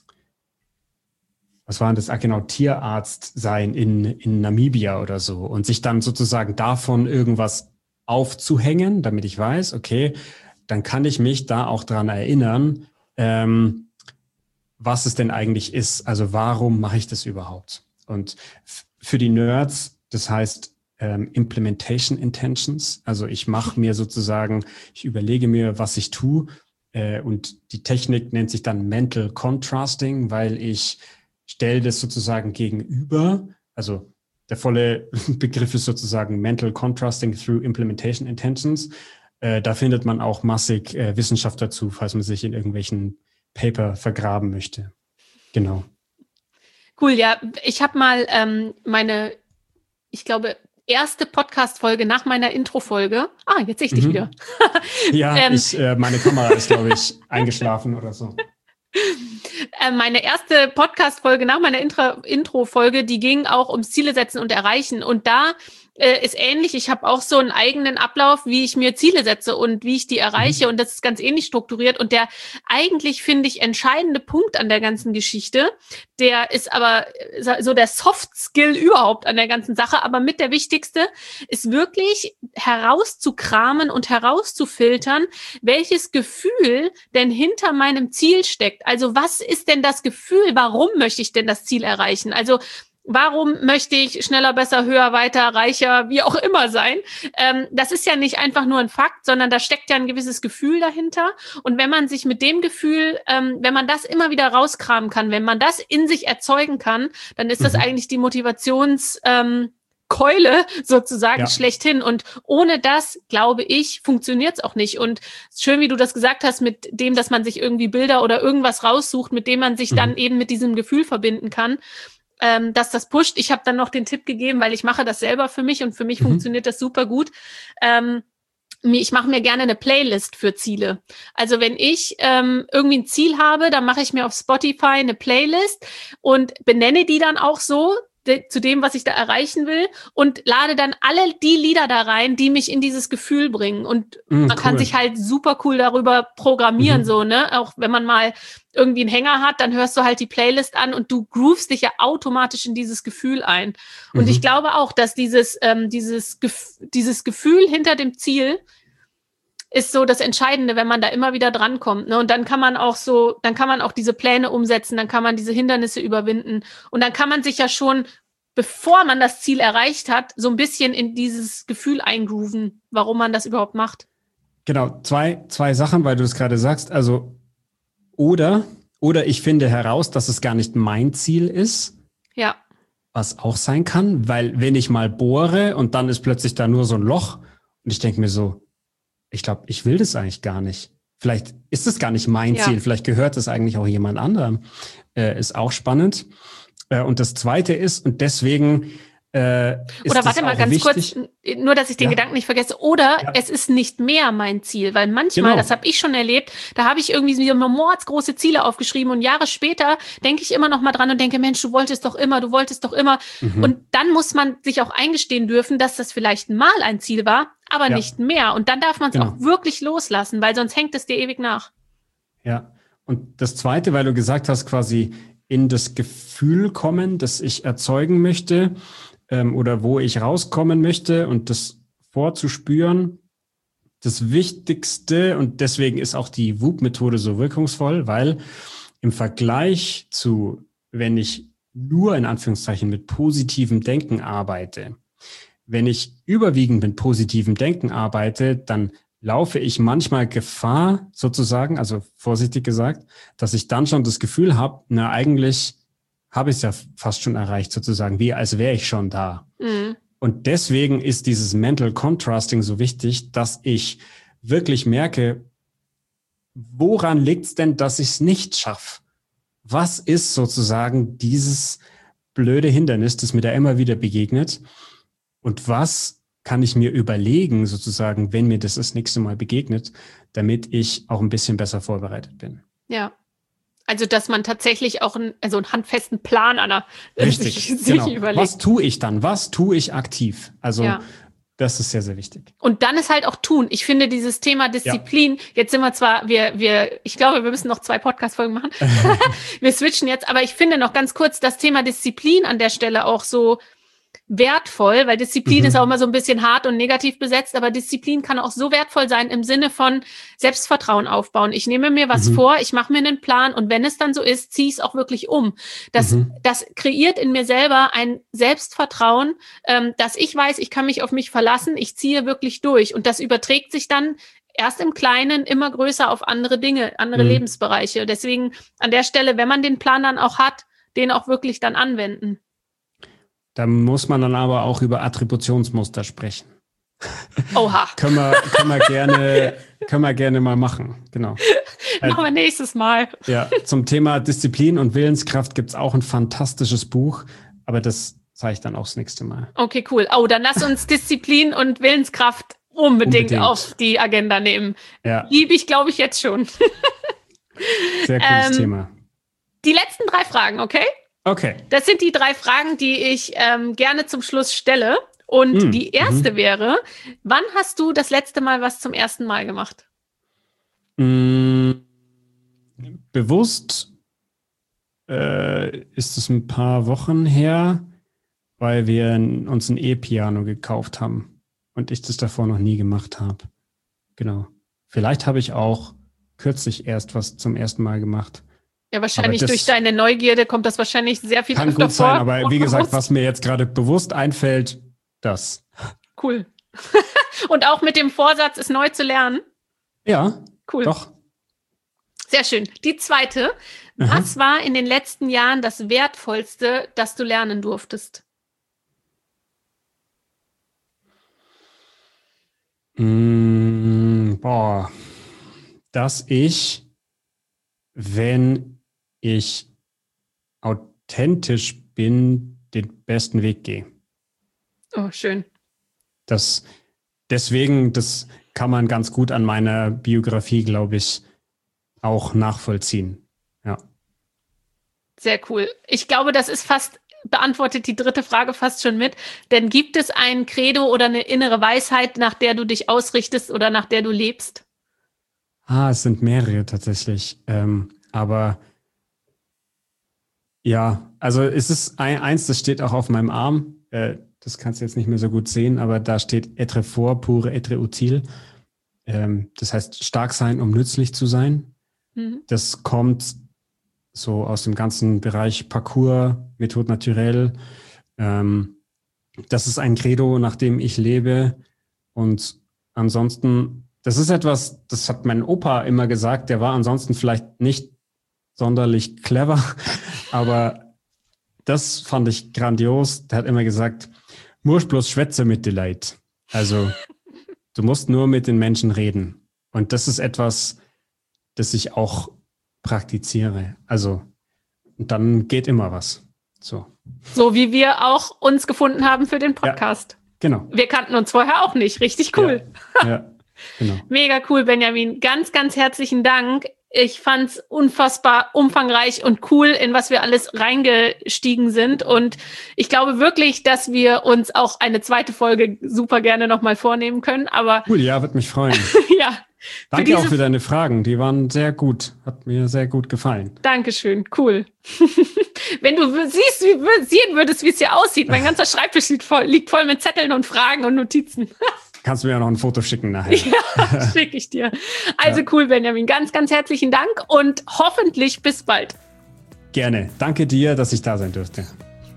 [SPEAKER 2] was war denn das? Ah, genau, Tierarzt sein in, in Namibia oder so und sich dann sozusagen davon irgendwas aufzuhängen, damit ich weiß, okay, dann kann ich mich da auch dran erinnern, ähm, was es denn eigentlich ist. Also warum mache ich das überhaupt? Und f- für die Nerds, das heißt ähm, Implementation Intentions. Also ich mache mir sozusagen, ich überlege mir, was ich tue. Äh, und die Technik nennt sich dann Mental Contrasting, weil ich stelle das sozusagen gegenüber. Also der volle Begriff ist sozusagen Mental Contrasting through Implementation Intentions. Äh, da findet man auch massig äh, Wissenschaft dazu, falls man sich in irgendwelchen Paper vergraben möchte. Genau.
[SPEAKER 1] Cool, ja. Ich habe mal ähm, meine, ich glaube, erste Podcast-Folge nach meiner Intro-Folge. Ah, jetzt sehe ich dich
[SPEAKER 2] Mhm.
[SPEAKER 1] wieder.
[SPEAKER 2] Ja,
[SPEAKER 1] ähm,
[SPEAKER 2] ich, äh, meine Kamera ist, glaube ich, eingeschlafen oder so.
[SPEAKER 1] Meine erste Podcast-Folge nach meiner Intro- Intro-Folge, die ging auch ums Ziele setzen und erreichen. Und da äh, ist ähnlich. Ich habe auch so einen eigenen Ablauf, wie ich mir Ziele setze und wie ich die erreiche. Mhm. Und das ist ganz ähnlich strukturiert. Und der eigentlich, finde ich, entscheidende Punkt an der ganzen Geschichte, der ist aber so der Soft-Skill überhaupt an der ganzen Sache. Aber mit der wichtigste ist wirklich herauszukramen und herauszufiltern, welches Gefühl denn hinter meinem Ziel steckt. Also was ist denn das Gefühl? Warum möchte ich denn das Ziel erreichen? Also warum möchte ich schneller, besser, höher, weiter, reicher, wie auch immer sein? Ähm, das ist ja nicht einfach nur ein Fakt, sondern da steckt ja ein gewisses Gefühl dahinter. Und wenn man sich mit dem Gefühl, ähm, wenn man das immer wieder rauskramen kann, wenn man das in sich erzeugen kann, dann ist das mhm. eigentlich die Motivations- ähm, Keule sozusagen ja. schlechthin. Und ohne das, glaube ich, funktioniert es auch nicht. Und schön, wie du das gesagt hast, mit dem, dass man sich irgendwie Bilder oder irgendwas raussucht, mit dem man sich mhm. dann eben mit diesem Gefühl verbinden kann, ähm, dass das pusht. Ich habe dann noch den Tipp gegeben, weil ich mache das selber für mich und für mich mhm. funktioniert das super gut. Ähm, ich mache mir gerne eine Playlist für Ziele. Also wenn ich ähm, irgendwie ein Ziel habe, dann mache ich mir auf Spotify eine Playlist und benenne die dann auch so, zu dem, was ich da erreichen will und lade dann alle die Lieder da rein, die mich in dieses Gefühl bringen. Und mm, man cool. kann sich halt super cool darüber programmieren, mhm. so, ne? Auch wenn man mal irgendwie einen Hänger hat, dann hörst du halt die Playlist an und du groovst dich ja automatisch in dieses Gefühl ein. Und mhm. ich glaube auch, dass dieses, ähm, dieses, Gef- dieses Gefühl hinter dem Ziel ist so das Entscheidende, wenn man da immer wieder drankommt, ne? Und dann kann man auch so, dann kann man auch diese Pläne umsetzen, dann kann man diese Hindernisse überwinden und dann kann man sich ja schon, bevor man das Ziel erreicht hat, so ein bisschen in dieses Gefühl eingrooven, warum man das überhaupt macht.
[SPEAKER 2] Genau, zwei, zwei Sachen, weil du das gerade sagst, also oder, oder ich finde heraus, dass es gar nicht mein Ziel ist.
[SPEAKER 1] Ja.
[SPEAKER 2] Was auch sein kann, weil wenn ich mal bohre und dann ist plötzlich da nur so ein Loch und ich denke mir so, ich glaube, ich will das eigentlich gar nicht. Vielleicht ist es gar nicht mein ja. Ziel. Vielleicht gehört es eigentlich auch jemand anderem. Äh, ist auch spannend. Äh, und das Zweite ist, und deswegen äh, ist
[SPEAKER 1] Oder warte
[SPEAKER 2] das
[SPEAKER 1] mal
[SPEAKER 2] auch
[SPEAKER 1] ganz
[SPEAKER 2] wichtig.
[SPEAKER 1] kurz, nur dass ich den
[SPEAKER 2] Ja.
[SPEAKER 1] Gedanken nicht vergesse. Oder
[SPEAKER 2] Ja.
[SPEAKER 1] es ist nicht mehr mein Ziel, weil manchmal,
[SPEAKER 2] Genau.
[SPEAKER 1] das habe ich schon erlebt, da habe ich irgendwie so mordsgroße Ziele aufgeschrieben und Jahre später denke ich immer noch mal dran und denke, Mensch, du wolltest doch immer, du wolltest doch immer.
[SPEAKER 2] Mhm.
[SPEAKER 1] Und dann muss man sich auch eingestehen dürfen, dass das vielleicht mal ein Ziel war, aber
[SPEAKER 2] Ja.
[SPEAKER 1] nicht mehr. Und dann darf man es
[SPEAKER 2] Genau.
[SPEAKER 1] auch wirklich loslassen, weil sonst hängt es dir ewig nach.
[SPEAKER 2] Ja, und das Zweite, weil du gesagt hast, quasi in das Gefühl kommen, das ich erzeugen möchte ähm, oder wo ich rauskommen möchte und das vorzuspüren. Das Wichtigste, und deswegen ist auch die W U P-Methode so wirkungsvoll, weil im Vergleich zu, wenn ich nur in Anführungszeichen mit positivem Denken arbeite, wenn ich überwiegend mit positivem Denken arbeite, dann laufe ich manchmal Gefahr, sozusagen, also vorsichtig gesagt, dass ich dann schon das Gefühl habe, na eigentlich habe ich es ja fast schon erreicht, sozusagen, wie als wäre ich schon da.
[SPEAKER 1] Mhm.
[SPEAKER 2] Und deswegen ist dieses Mental Contrasting so wichtig, dass ich wirklich merke, woran liegt es denn, dass ich es nicht schaffe? Was ist sozusagen dieses blöde Hindernis, das mir da immer wieder begegnet? Und was kann ich mir überlegen, sozusagen, wenn mir das das nächste Mal begegnet, damit ich auch ein bisschen besser vorbereitet bin.
[SPEAKER 1] Ja. Also, dass man tatsächlich auch einen, also einen handfesten Plan an der,
[SPEAKER 2] Richtig,
[SPEAKER 1] sich, sich
[SPEAKER 2] genau.
[SPEAKER 1] überlegt.
[SPEAKER 2] Was tue ich dann? Was tue ich aktiv? Also,
[SPEAKER 1] Ja.
[SPEAKER 2] das ist sehr, sehr wichtig.
[SPEAKER 1] Und dann ist halt auch tun. Ich finde dieses Thema Disziplin, ja. Jetzt sind wir zwar, wir, wir, ich glaube, wir müssen noch zwei Podcast-Folgen machen. Wir switchen jetzt, aber ich finde noch ganz kurz das Thema Disziplin an der Stelle auch so wertvoll, weil Disziplin mhm. ist auch immer so ein bisschen hart und negativ besetzt, aber Disziplin kann auch so wertvoll sein im Sinne von Selbstvertrauen aufbauen. Ich nehme mir was mhm. vor, ich mache mir einen Plan und wenn es dann so ist, ziehe ich es auch wirklich um. Das, mhm. das kreiert in mir selber ein Selbstvertrauen, ähm, dass ich weiß, ich kann mich auf mich verlassen, ich ziehe wirklich durch und das überträgt sich dann erst im Kleinen immer größer auf andere Dinge, andere mhm. Lebensbereiche. Deswegen an der Stelle, wenn man den Plan dann auch hat, den auch wirklich dann anwenden.
[SPEAKER 2] Da muss man dann aber auch über Attributionsmuster sprechen.
[SPEAKER 1] Oha.
[SPEAKER 2] können, wir, können, wir gerne, können wir gerne mal machen. Genau.
[SPEAKER 1] Machen wir nächstes Mal.
[SPEAKER 2] Ja, zum Thema Disziplin und Willenskraft gibt es auch ein fantastisches Buch, aber das zeige ich dann auch das nächste Mal.
[SPEAKER 1] Okay, cool. Oh, dann lass uns Disziplin und Willenskraft unbedingt, unbedingt. auf die Agenda nehmen.
[SPEAKER 2] Ja.
[SPEAKER 1] Liebe ich, glaube ich, jetzt schon.
[SPEAKER 2] Sehr cooles
[SPEAKER 1] ähm,
[SPEAKER 2] Thema.
[SPEAKER 1] Die letzten drei Fragen, okay?
[SPEAKER 2] Okay.
[SPEAKER 1] Das sind die drei Fragen, die ich ähm, gerne zum Schluss stelle. Und mm, die erste mm. wäre, wann hast du das letzte Mal was zum ersten Mal gemacht?
[SPEAKER 2] Mm, bewusst äh, ist es ein paar Wochen her, weil wir uns ein E-Piano gekauft haben und ich das davor noch nie gemacht habe. Genau. Vielleicht habe ich auch kürzlich erst was zum ersten Mal gemacht.
[SPEAKER 1] Ja, wahrscheinlich durch deine Neugierde kommt das wahrscheinlich sehr viel
[SPEAKER 2] kann
[SPEAKER 1] öfter
[SPEAKER 2] gut sein,
[SPEAKER 1] vor.
[SPEAKER 2] aber wie gesagt, was mir jetzt gerade bewusst einfällt, das.
[SPEAKER 1] Cool. Und auch mit dem Vorsatz, es neu zu lernen?
[SPEAKER 2] Ja,
[SPEAKER 1] cool.
[SPEAKER 2] Doch.
[SPEAKER 1] Sehr schön. Die zweite. Aha. Was war in den letzten Jahren das Wertvollste, das du lernen durftest?
[SPEAKER 2] Mm, boah. Dass ich, wenn ich authentisch bin, den besten Weg gehe.
[SPEAKER 1] Oh, schön.
[SPEAKER 2] Das, deswegen, das kann man ganz gut an meiner Biografie, glaube ich, auch nachvollziehen. Ja.
[SPEAKER 1] Sehr cool. Ich glaube, das ist fast, beantwortet die dritte Frage fast schon mit. Denn gibt es ein Credo oder eine innere Weisheit, nach der du dich ausrichtest oder nach der du lebst?
[SPEAKER 2] Ah, es sind mehrere tatsächlich. Ähm, aber ja, also es ist ein, eins, das steht auch auf meinem Arm. Äh, das kannst du jetzt nicht mehr so gut sehen, aber da steht être fort pour être utile. Ähm, das heißt, stark sein, um nützlich zu sein. Mhm. Das kommt so aus dem ganzen Bereich Parcours, Methode naturelle. Ähm, das ist ein Credo, nach dem ich lebe. Und ansonsten, das ist etwas, das hat mein Opa immer gesagt, der war ansonsten vielleicht nicht sonderlich clever, aber das fand ich grandios. Der hat immer gesagt, musst bloß schwätze mit den Leuten. Also du musst nur mit den Menschen reden. Und das ist etwas, das ich auch praktiziere. Also und dann geht immer was. So.
[SPEAKER 1] So wie wir auch uns gefunden haben für den Podcast.
[SPEAKER 2] Ja, genau.
[SPEAKER 1] Wir kannten uns vorher auch nicht. Richtig cool.
[SPEAKER 2] Ja, ja, genau.
[SPEAKER 1] Mega cool, Benjamin. Ganz, ganz herzlichen Dank. Ich fand's unfassbar umfangreich und cool, in was wir alles reingestiegen sind. Und ich glaube wirklich, dass wir uns auch eine zweite Folge super gerne nochmal vornehmen können. Aber
[SPEAKER 2] cool, ja, würde mich freuen.
[SPEAKER 1] Ja.
[SPEAKER 2] Danke für auch für deine Fragen. Die waren sehr gut. Hat mir sehr gut gefallen.
[SPEAKER 1] Dankeschön. Cool. Wenn du siehst, wie, sehen würdest, wie es hier aussieht. Mein ganzer Schreibtisch liegt voll, liegt voll mit Zetteln und Fragen und Notizen.
[SPEAKER 2] Kannst du mir ja noch ein Foto schicken nachher.
[SPEAKER 1] Ja, schicke ich dir. Also ja. Cool, Benjamin. Ganz, ganz herzlichen Dank und hoffentlich bis bald.
[SPEAKER 2] Gerne. Danke dir, dass ich da sein durfte.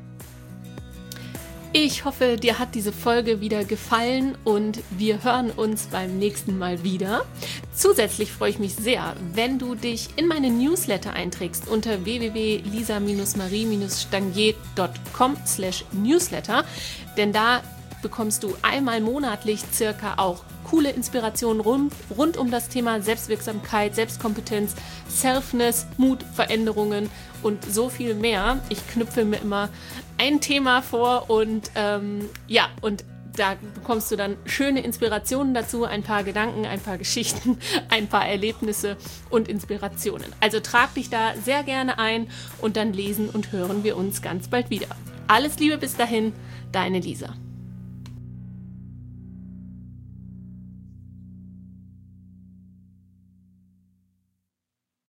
[SPEAKER 1] Ich hoffe, dir hat diese Folge wieder gefallen und wir hören uns beim nächsten Mal wieder. Zusätzlich freue ich mich sehr, wenn du dich in meine Newsletter einträgst unter w w w punkt lisa marie stangier punkt com slash newsletter, denn da bekommst du einmal monatlich circa auch coole Inspirationen rund, rund um das Thema Selbstwirksamkeit, Selbstkompetenz, Selfness, Mut, Veränderungen und so viel mehr. Ich knüpfe mir immer ein Thema vor und ähm, ja, und da bekommst du dann schöne Inspirationen dazu, ein paar Gedanken, ein paar Geschichten, ein paar Erlebnisse und Inspirationen. Also trag dich da sehr gerne ein und dann lesen und hören wir uns ganz bald wieder. Alles Liebe bis dahin, deine Lisa.